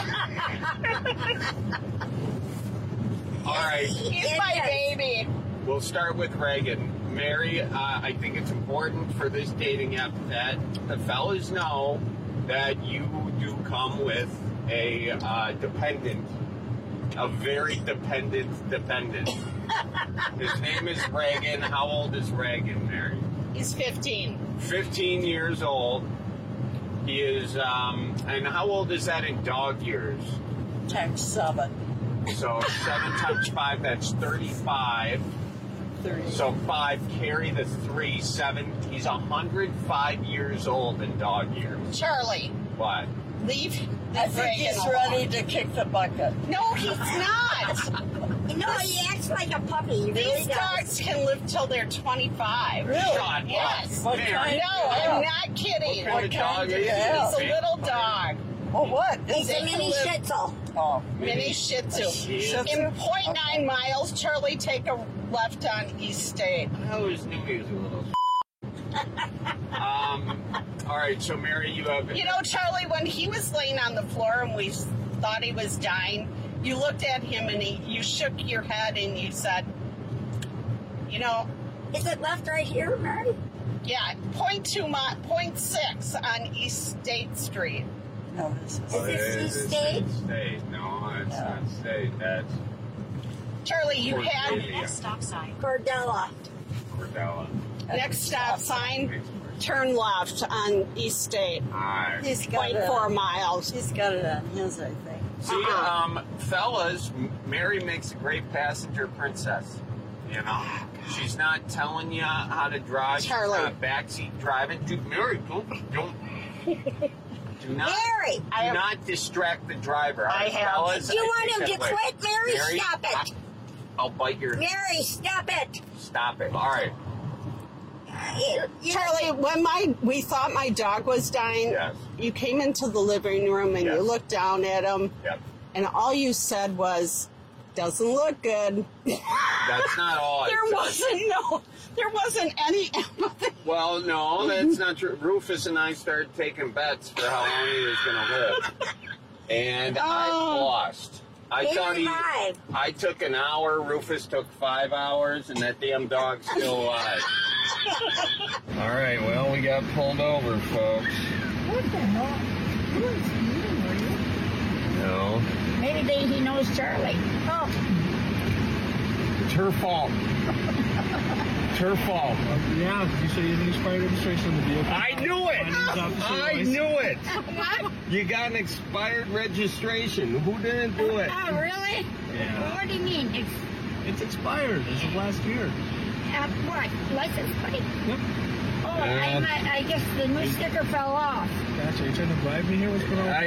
All right. He's my baby. We'll start with Reagan. Mary, I think it's important for this dating app that the fellas know that you do come with a dependent, a very dependent. His name is Reagan. How old is Reagan, Mary? He's 15. 15 years old. He is, and how old is that in dog years? Times 7. So 7 times 5, that's 35. 30. So 5, carry the 3, 7. He's 105 years old in dog years. Charlie, What? leave. I think he's ready to kick the bucket. No, he's not. No, he acts like a puppy. These dogs can live till they're 25. Really? Shut Yes. up. Mary. No, I'm not kidding. What kind of dog is he? He's a little dog. Oh, what? He's a mini Shih Tzu. Oh, Mini Shih Tzu. Shih Tzu. In 0.9 miles, Charlie, take a left on East State. I always knew he was a little. All right, so Mary, you have. You know, Charlie, when he was laying on the floor and we thought he was dying, you looked at him and you shook your head and you said, you know. Is it left right here, Mary? Yeah, 0.6 on East State Street. No, this is. Is this East State? State. No, it's not State. That's Charlie, you had. Cordelia. Next stop sign. Cordella. Cordella. Next stop sign, turn left on East State. He's got 0.4 miles. He's got it on his, I think. See, fellas, Mary makes a great passenger princess. You know, she's not telling you how to drive. Charlie. She's not backseat driving. Dude, Mary, don't. Do not, Mary! Do not distract the driver. I have. Fellas, Do you I want take him that to away. quit, Mary? Stop it. I'll bite your. Mary, stop it. Stop it. All right. Charlie, when we thought my dog was dying, you came into the living room and you looked down at him, and all you said was, "Doesn't look good." That's not all. There wasn't any. Well, no, that's not true. Rufus and I started taking bets for how long he was going to live, and I lost. I thought I took an hour. Rufus took 5 hours, and that damn dog's still alive. All right, well, we got pulled over, folks. What the hell? Who is speeding, were you? No. Maybe he knows Charlie. Oh. It's her fault. It's her fault. Yeah, you said you had an expired registration on the vehicle. I knew it! I knew it! What? You got an expired registration. Who didn't do it? Oh, really? Yeah. Well, what do you mean? It's expired. It's of last year. What? License plate? Yep. Oh, I guess the new sticker fell off. Gotcha. You trying to bribe me here? What's going on with the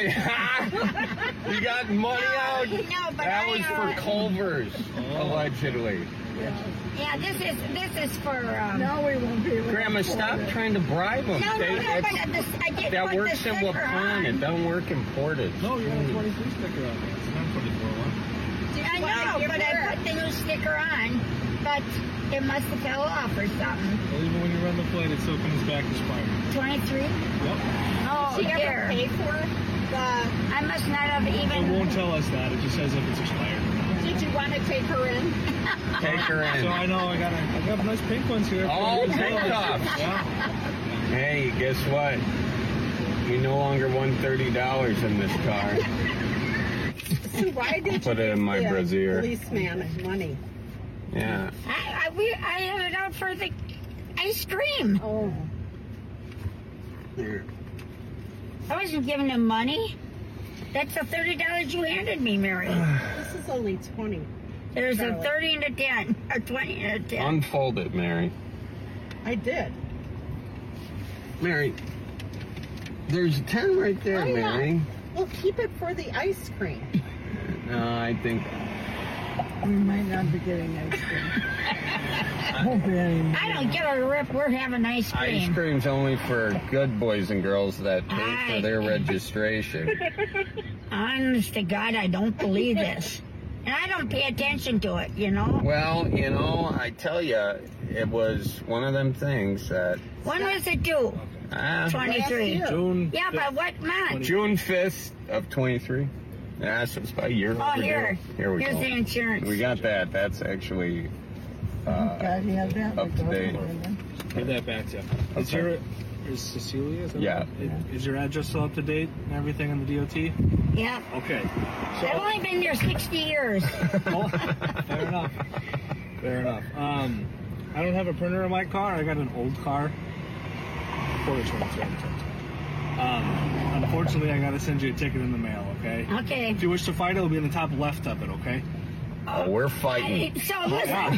money? You got money out? No, but that was for Culver's, allegedly. Yeah, this is for. No, we won't be. Grandma, stop trying to bribe them. No, but I did that put works the in sticker Waupun. It don't work in Portage. No, you got a 23 sticker on there. It's not 24 one. I know, but I put the new sticker on, but it must have fell off or something. Well, even when you run the plate, it still comes back expired. 23? Yep. Oh, Did she ever pay for it? I must not have even. It won't tell us that. It just says if it's expired. Did you want to take her in? Take her in. So I know I got nice pink ones here. Oh, pink cups. Yeah. Hey, guess what? We no longer won $30 in this car. So why did you Put it in my give the brassiere. policeman money? Yeah. I had it out for the ice cream. Oh. Here. I wasn't giving him money. That's the $30 you handed me, Mary. This is only 20. There's Charlie. a 30 and a 10, or 20 and a 10. Unfold it, Mary. I did. Mary, there's 10 right there, I know. Mary. Well, keep it for the ice cream. No, I think... We might not be getting ice cream. I don't give a rip. We're having ice cream. Ice cream's only for good boys and girls that pay for their registration. Honest to God, I don't believe this. And I don't pay attention to it, you know? Well, you know, I tell you, it was one of them things that... When was it due? 23. June. Yeah, but what month? June 5th of 23. Yeah, so it's about a year. Oh, overdue. Here we Here's go. the insurance. We got that. That's actually up to date. Give that back to you. Is Cecilia? Yeah. Is your address still up to date and everything on the DOT? Yeah. Okay. So, I've only been there 60 years. Fair enough. Fair enough. I don't have a printer in my car. I got an old car. Unfortunately, I got to send you a ticket in the mail, okay? Okay. If you wish to fight, it'll be in the top left of it, okay? Oh, we're fighting. So listen,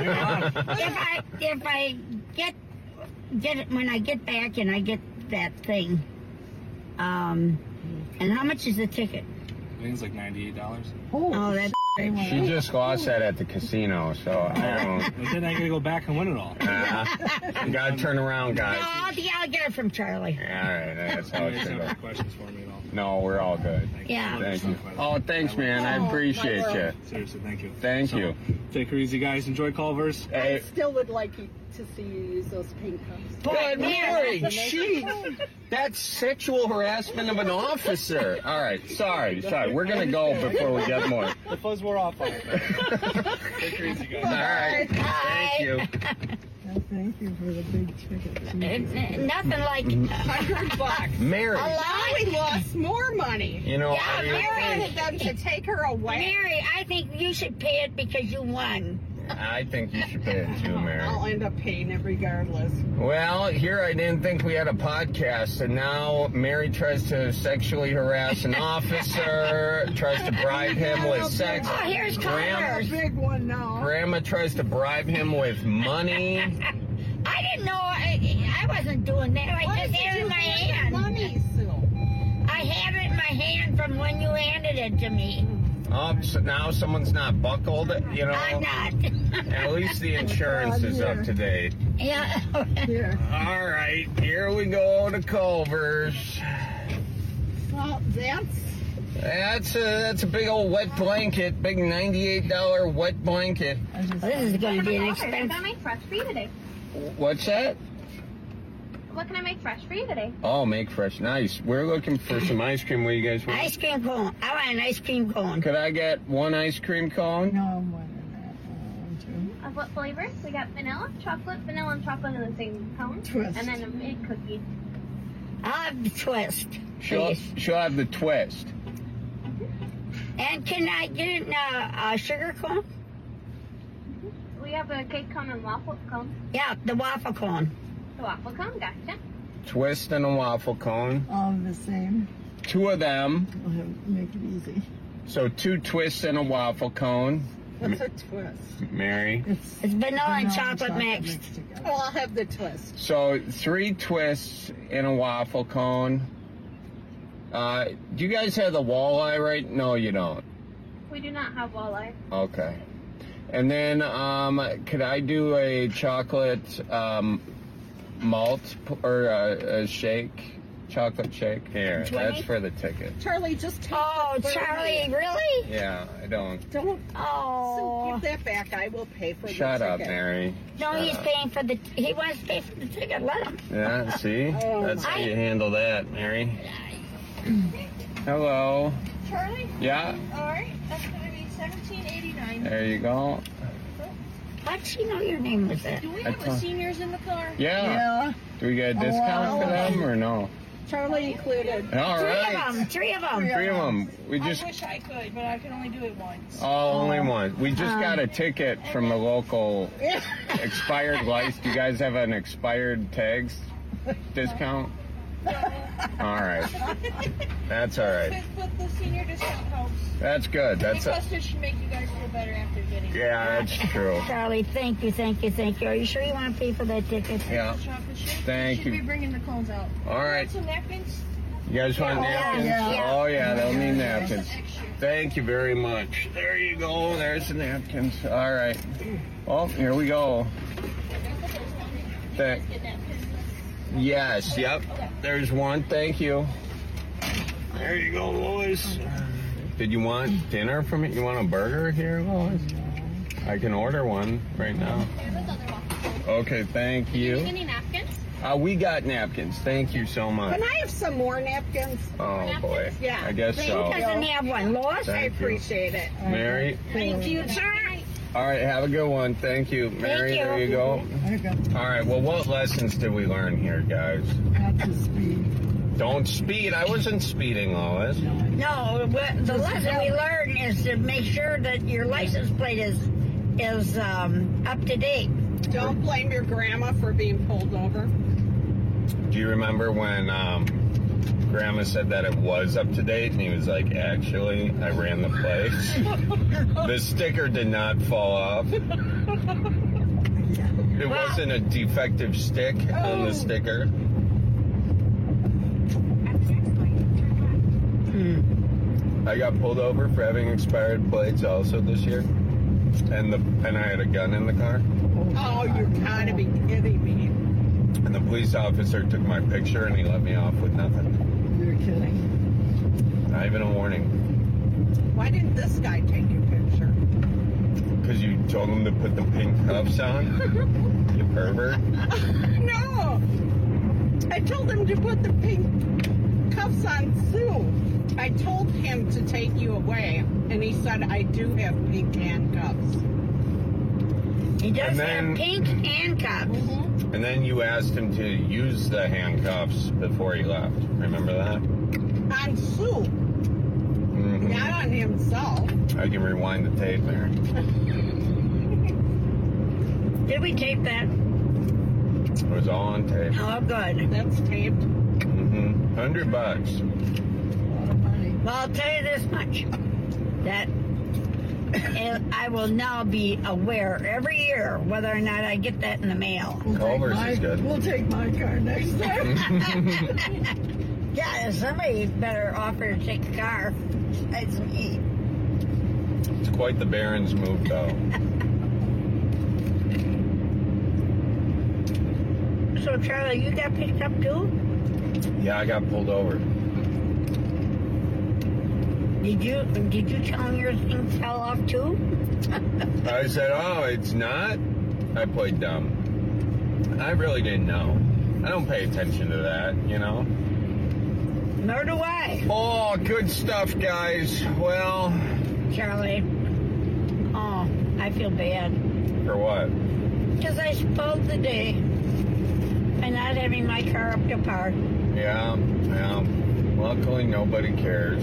if I get it when I get back and I get that thing, and how much is the ticket? I think it's like $98. Oh, that's. She just lost that at the casino, so I don't... But then I got to go back and win it all. You got to turn around, guys. No, I'll get it from Charlie. All right, that's how You it guys should have go. any questions for me at all? No, we're all good. Yeah. Thank you. Oh, thanks, man. I appreciate you. Seriously, thank you. Thank you. Take her easy, guys. Enjoy Culver's. I still would like you to see you use those pink cups. Good Mary, jeez. That's sexual harassment of an officer. All right, sorry. We're going to go before we get more. The fuzz wore off on it. Take her easy, guys. All right. Thank you. Thank you for the big ticket. Nothing like $100. Mary. Now we lost more money. You know, Yeah, I wanted them to take her away. Mary, I think you should pay it because you won. I think you should pay it too, Mary. I'll end up paying it regardless. Well, here I didn't think we had a podcast, and now Mary tries to sexually harass an officer, tries to bribe him with sex. Oh, here's A big one now. Grandma tries to bribe him with money. I didn't know. I wasn't doing that. I just had it in my hand. Money, Sue. I had it in my hand from when you handed it to me. Oh, so now someone's not buckled, you know? I'm not. At least the insurance is up to date. Yeah. All right, here we go to Culver's. Well, That's a big old wet blanket, big $98 wet blanket. This is going to be an What can expensive. I make fresh for you today? What's that? What can I make fresh for you today? Oh, make fresh. Nice. We're looking for some ice cream. What do you guys want? Ice cream cone. I want an ice cream cone. Could I get one ice cream cone? No, more than that. Of what flavors? We got vanilla, and chocolate in the same cone. Twist. And then a mini cookie. I'll have the twist. She'll have the twist. And can I get a sugar cone? We have a cake cone and waffle cone. Yeah, the waffle cone. The waffle cone, gotcha. Twist and a waffle cone. All the same. 2 of them. We'll make it easy. So 2 twists and a waffle cone. What's a twist? Mary. It's vanilla and chocolate mixed. Oh, I'll have the twist. So 3 twists in a waffle cone. Do you guys have the walleye right? No, you don't. We do not have walleye. Okay. And then, could I do a chocolate malt or a shake? Chocolate shake? Here, 20? that's for the ticket. Charlie, just take Oh, the Charlie, really? Yeah, I don't. Don't. Oh. So give that back. I will pay for Shut the up, ticket. Mary. No, Shut he's up. paying for the. He wants to pay for the ticket. Let him. Yeah, see? That's how you handle that, Mary. Hello. Charlie? Yeah? All right, that's going to be $17.89. There you go. How'd she know your name was that? Do we I have thought- seniors in the car? Yeah. Do we get a discount for them or no? Charlie included. All right. Three of them. 3 of them. We just. I wish I could, but I can only do it once. Oh, only one. We just got a ticket from the local expired license. Do you guys have an expired tags discount? All right. That's all right. But the senior discount helps. That's good. That's Plus, it should make you guys feel better after getting it. yeah, that's true. Charlie, thank you. Are you sure you want to pay for that ticket? Yeah. Chocolate shake. Thank Should be you. bringing the cones out. All right. Some napkins? You guys want napkins? Yeah. Oh, yeah, they'll need napkins. Thank you very much. There you go. There's the napkins. All right. Well, here we go. Yes, yep. There's one. Thank you. There you go, Lois. Did you want dinner from it? You want a burger here, Lois? I can order one right now. Okay, thank you. Any napkins? We got napkins. Thank you so much. Can I have some more napkins? Oh, boy. Yeah. I guess so. Who doesn't have one? Lois? Thank I appreciate it. Mary? Thank you, sir. All right, have a good one. Thank you. Mary, you. there you go. All right, well, what lessons did we learn here, guys? Not to speed. Don't speed. I wasn't speeding, Lois. No, the lesson we learned is to make sure that your license plate is up to date. Don't blame your grandma for being pulled over. Do you remember when Grandma said that it was up to date, and he was like, actually, I ran the place. The sticker did not fall off. It wasn't a defective stick on the sticker. I got pulled over for having expired plates also this year, and I had a gun in the car. Oh, you gotta be kidding me. And the police officer took my picture and he let me off with nothing. You're kidding. Not even a warning. Why didn't this guy take your picture? Because you told him to put the pink cuffs on? You pervert. No! I told him to put the pink cuffs on Sue. I told him to take you away, and he said, I do have pink handcuffs. He does have pink handcuffs. And then you asked him to use the handcuffs before he left. Remember that? On Sue. Mm-hmm. Not on himself. I can rewind the tape there. Did we tape that? It was all on tape. Oh, good. That's taped. Mm-hmm. $100. Well, I'll tell you this much. That I will now be aware every year whether or not I get that in the mail. Culver's is good. We'll take my car next time. Yeah, somebody better offer to take the car. That's me. It's quite the Barron's move, though. So, Charlie, you got picked up too? Yeah, I got pulled over. Did you tell him your thing fell off too? I said, oh, it's not? I played dumb. I really didn't know. I don't pay attention to that, you know? Nor do I. Oh, good stuff, guys. Well... Charlie. Oh, I feel bad. For what? Because I spoiled the day by not having my car up to par. Yeah. Luckily, nobody cares.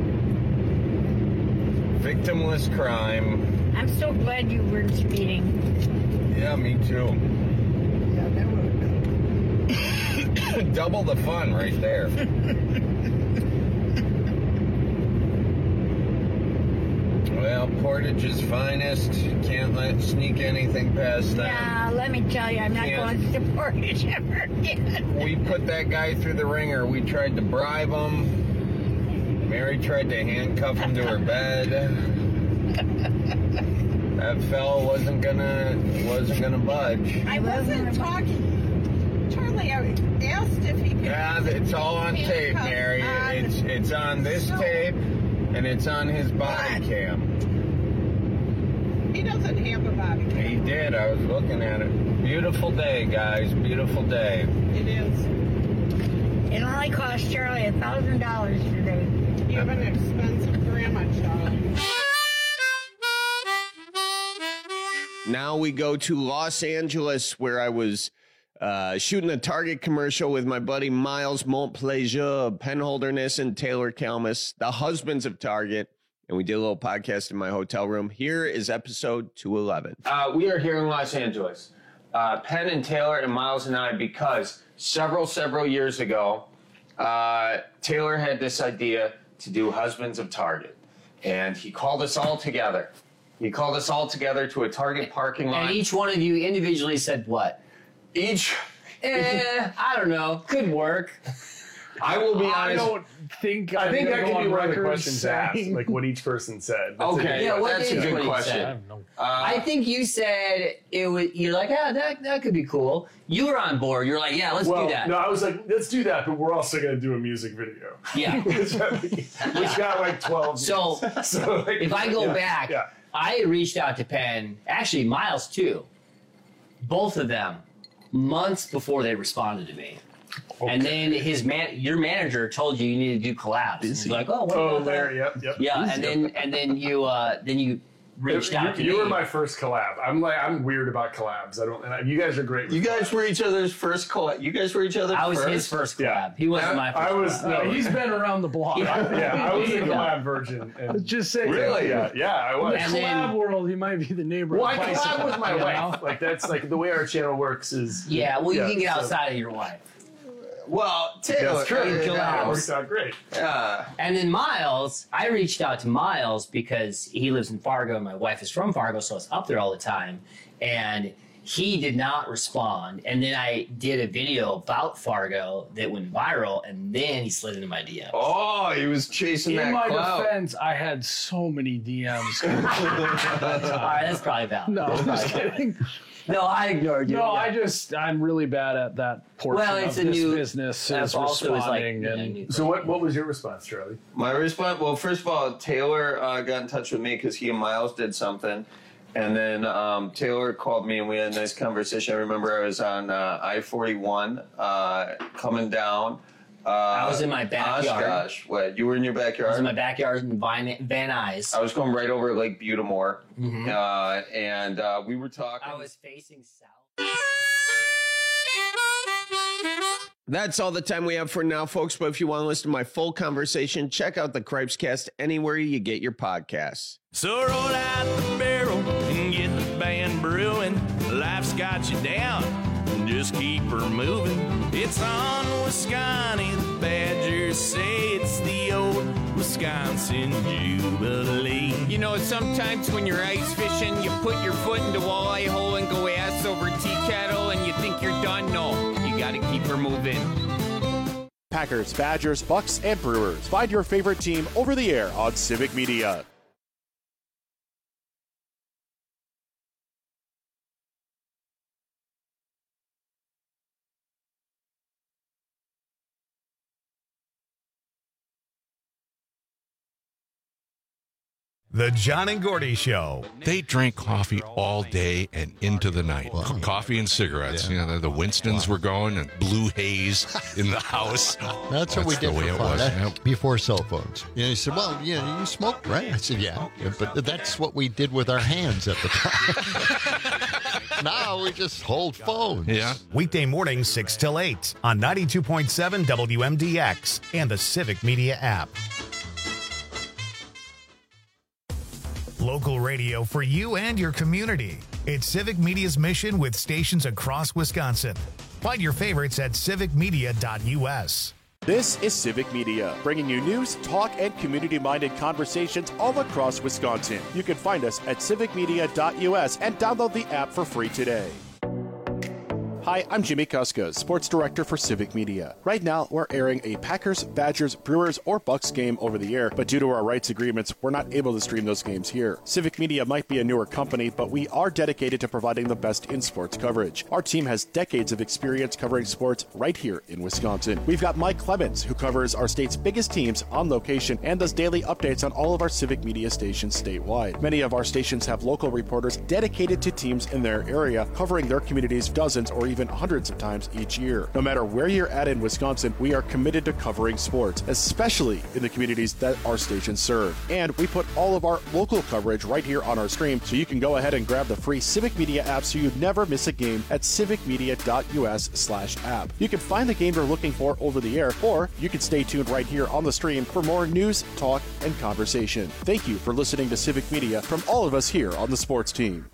Victimless crime. I'm so glad you weren't speeding. Yeah, me too. Yeah, that would have been. Double the fun right there. Well, Portage's finest. Can't sneak anything past them. Yeah, let me tell you, I'm not going to Portage ever again. We put that guy through the ringer. We tried to bribe him. Mary tried to handcuff him to her bed. That fella wasn't gonna budge. I wasn't talking. Charlie, I asked if he could. Yeah, it's all on tape, Mary. It's on this tape, and it's on his body cam. He doesn't have a body cam. He did. I was looking at it. Beautiful day, guys. Beautiful day. It is. It only cost Charlie $1,000 today. You have an expensive grandma, Charlie. Now we go to Los Angeles, where I was shooting a Target commercial with my buddy Miles Montplaisir of Penholderness and Taylor Kalmus, the husbands of Target, and we did a little podcast in my hotel room. Here is episode 211. We are here in Los Angeles, Penn and Taylor and Miles and I, because several years ago, Taylor had this idea to do Husbands of Target, and he called us all together. He called us all together to a Target parking lot. And each one of you individually said what? I don't know. Could work. I will be honest. I think that could be one of the questions asked, like what each person said. Okay, yeah, that's a good question. I think you said it was. You're like, that could be cool. You were on board. You're like, yeah, let's do that. No, I was like, let's do that, but we're also going to do a music video. Yeah, which got like 12. So like, if I go back, I had reached out to Penn, actually Miles too, both of them, months before they responded to me. Okay. And then your manager told you needed to do collabs. He's like, what about Larry, that? Yep. Yeah, and then you reached out to me. You were my first collab. I'm weird about collabs. You guys are great. You guys were each other's first collab. You guys were each other's I was first? his first collab. Yeah. He wasn't my first collab. He's been around the block. I was a collab virgin. Let's just say really? Yeah, I was. In the collab world, he might be the neighbor. Well, I collab with my wife. Like that's like the way our channel works is. You can get outside of your wife. Well, Taylor, that's true. It worked out great. Yeah. And then Miles, I reached out to Miles because he lives in Fargo and my wife is from Fargo, so I was up there all the time. And he did not respond. And then I did a video about Fargo that went viral, and then he slid into my DM. Oh, he was chasing that clout. In my defense, I had so many DMs. All right, that's probably valid. No, I'm just kidding. No, I ignored you. No, I'm really bad at that portion of this business. Is responding. So what was your response, Charlie? My response, well, first of all, Taylor got in touch with me because he and Miles did something. And then Taylor called me and we had a nice conversation. I remember I was on I-41 coming down. I was in my backyard. Gosh, what? You were in your backyard? I was in my backyard in Van Nuys. I was going right over Lake Butamore. Mm-hmm. And we were talking. I was facing south. That's all the time we have for now, folks. But if you want to listen to my full conversation, check out the Cripescast anywhere you get your podcasts. So roll out the barrel and get the band brewing. Life's got you down, just keep her moving. It's on Wisconsin, the Badgers say it's the old Wisconsin Jubilee. You know, sometimes when you're ice fishing, you put your foot in the walleye hole and go ass over tea kettle and you think you're done. No, you gotta keep her moving. Packers, Badgers, Bucks, and Brewers. Find your favorite team over the air on Civic Media. The John and Gordy Show. They drank coffee all day and into the night. Coffee and cigarettes. Yeah. You know, the Winstons were going and blue haze in the house. That's what we did the way for it fun. was. That- before cell phones. You know, he said, well, you know, you smoke, right? I said, yeah. But that's what we did with our hands at the time. Now we just hold phones. Yeah. Weekday mornings 6 till 8 on 92.7 WMDX and the Civic Media app. Local radio for you and your community. It's Civic Media's mission with stations across Wisconsin. Find your favorites at civicmedia.us. This is Civic Media, bringing you news, talk, and community-minded conversations all across Wisconsin. You can find us at civicmedia.us and download the app for free today. Hi, I'm Jimmy Kuska, Sports Director for Civic Media. Right now, we're airing a Packers, Badgers, Brewers, or Bucks game over the air, but due to our rights agreements, we're not able to stream those games here. Civic Media might be a newer company, but we are dedicated to providing the best in sports coverage. Our team has decades of experience covering sports right here in Wisconsin. We've got Mike Clemens, who covers our state's biggest teams on location and does daily updates on all of our Civic Media stations statewide. Many of our stations have local reporters dedicated to teams in their area, covering their communities dozens or even hundreds of times each year. No matter where you're at in Wisconsin, we are committed to covering sports, especially in the communities that our stations serve. And we put all of our local coverage right here on our stream, so you can go ahead and grab the free Civic Media app so you never miss a game at civicmedia.us/app. You can find the game you're looking for over the air, or you can stay tuned right here on the stream for more news, talk, and conversation. Thank you for listening to Civic Media from all of us here on the sports team.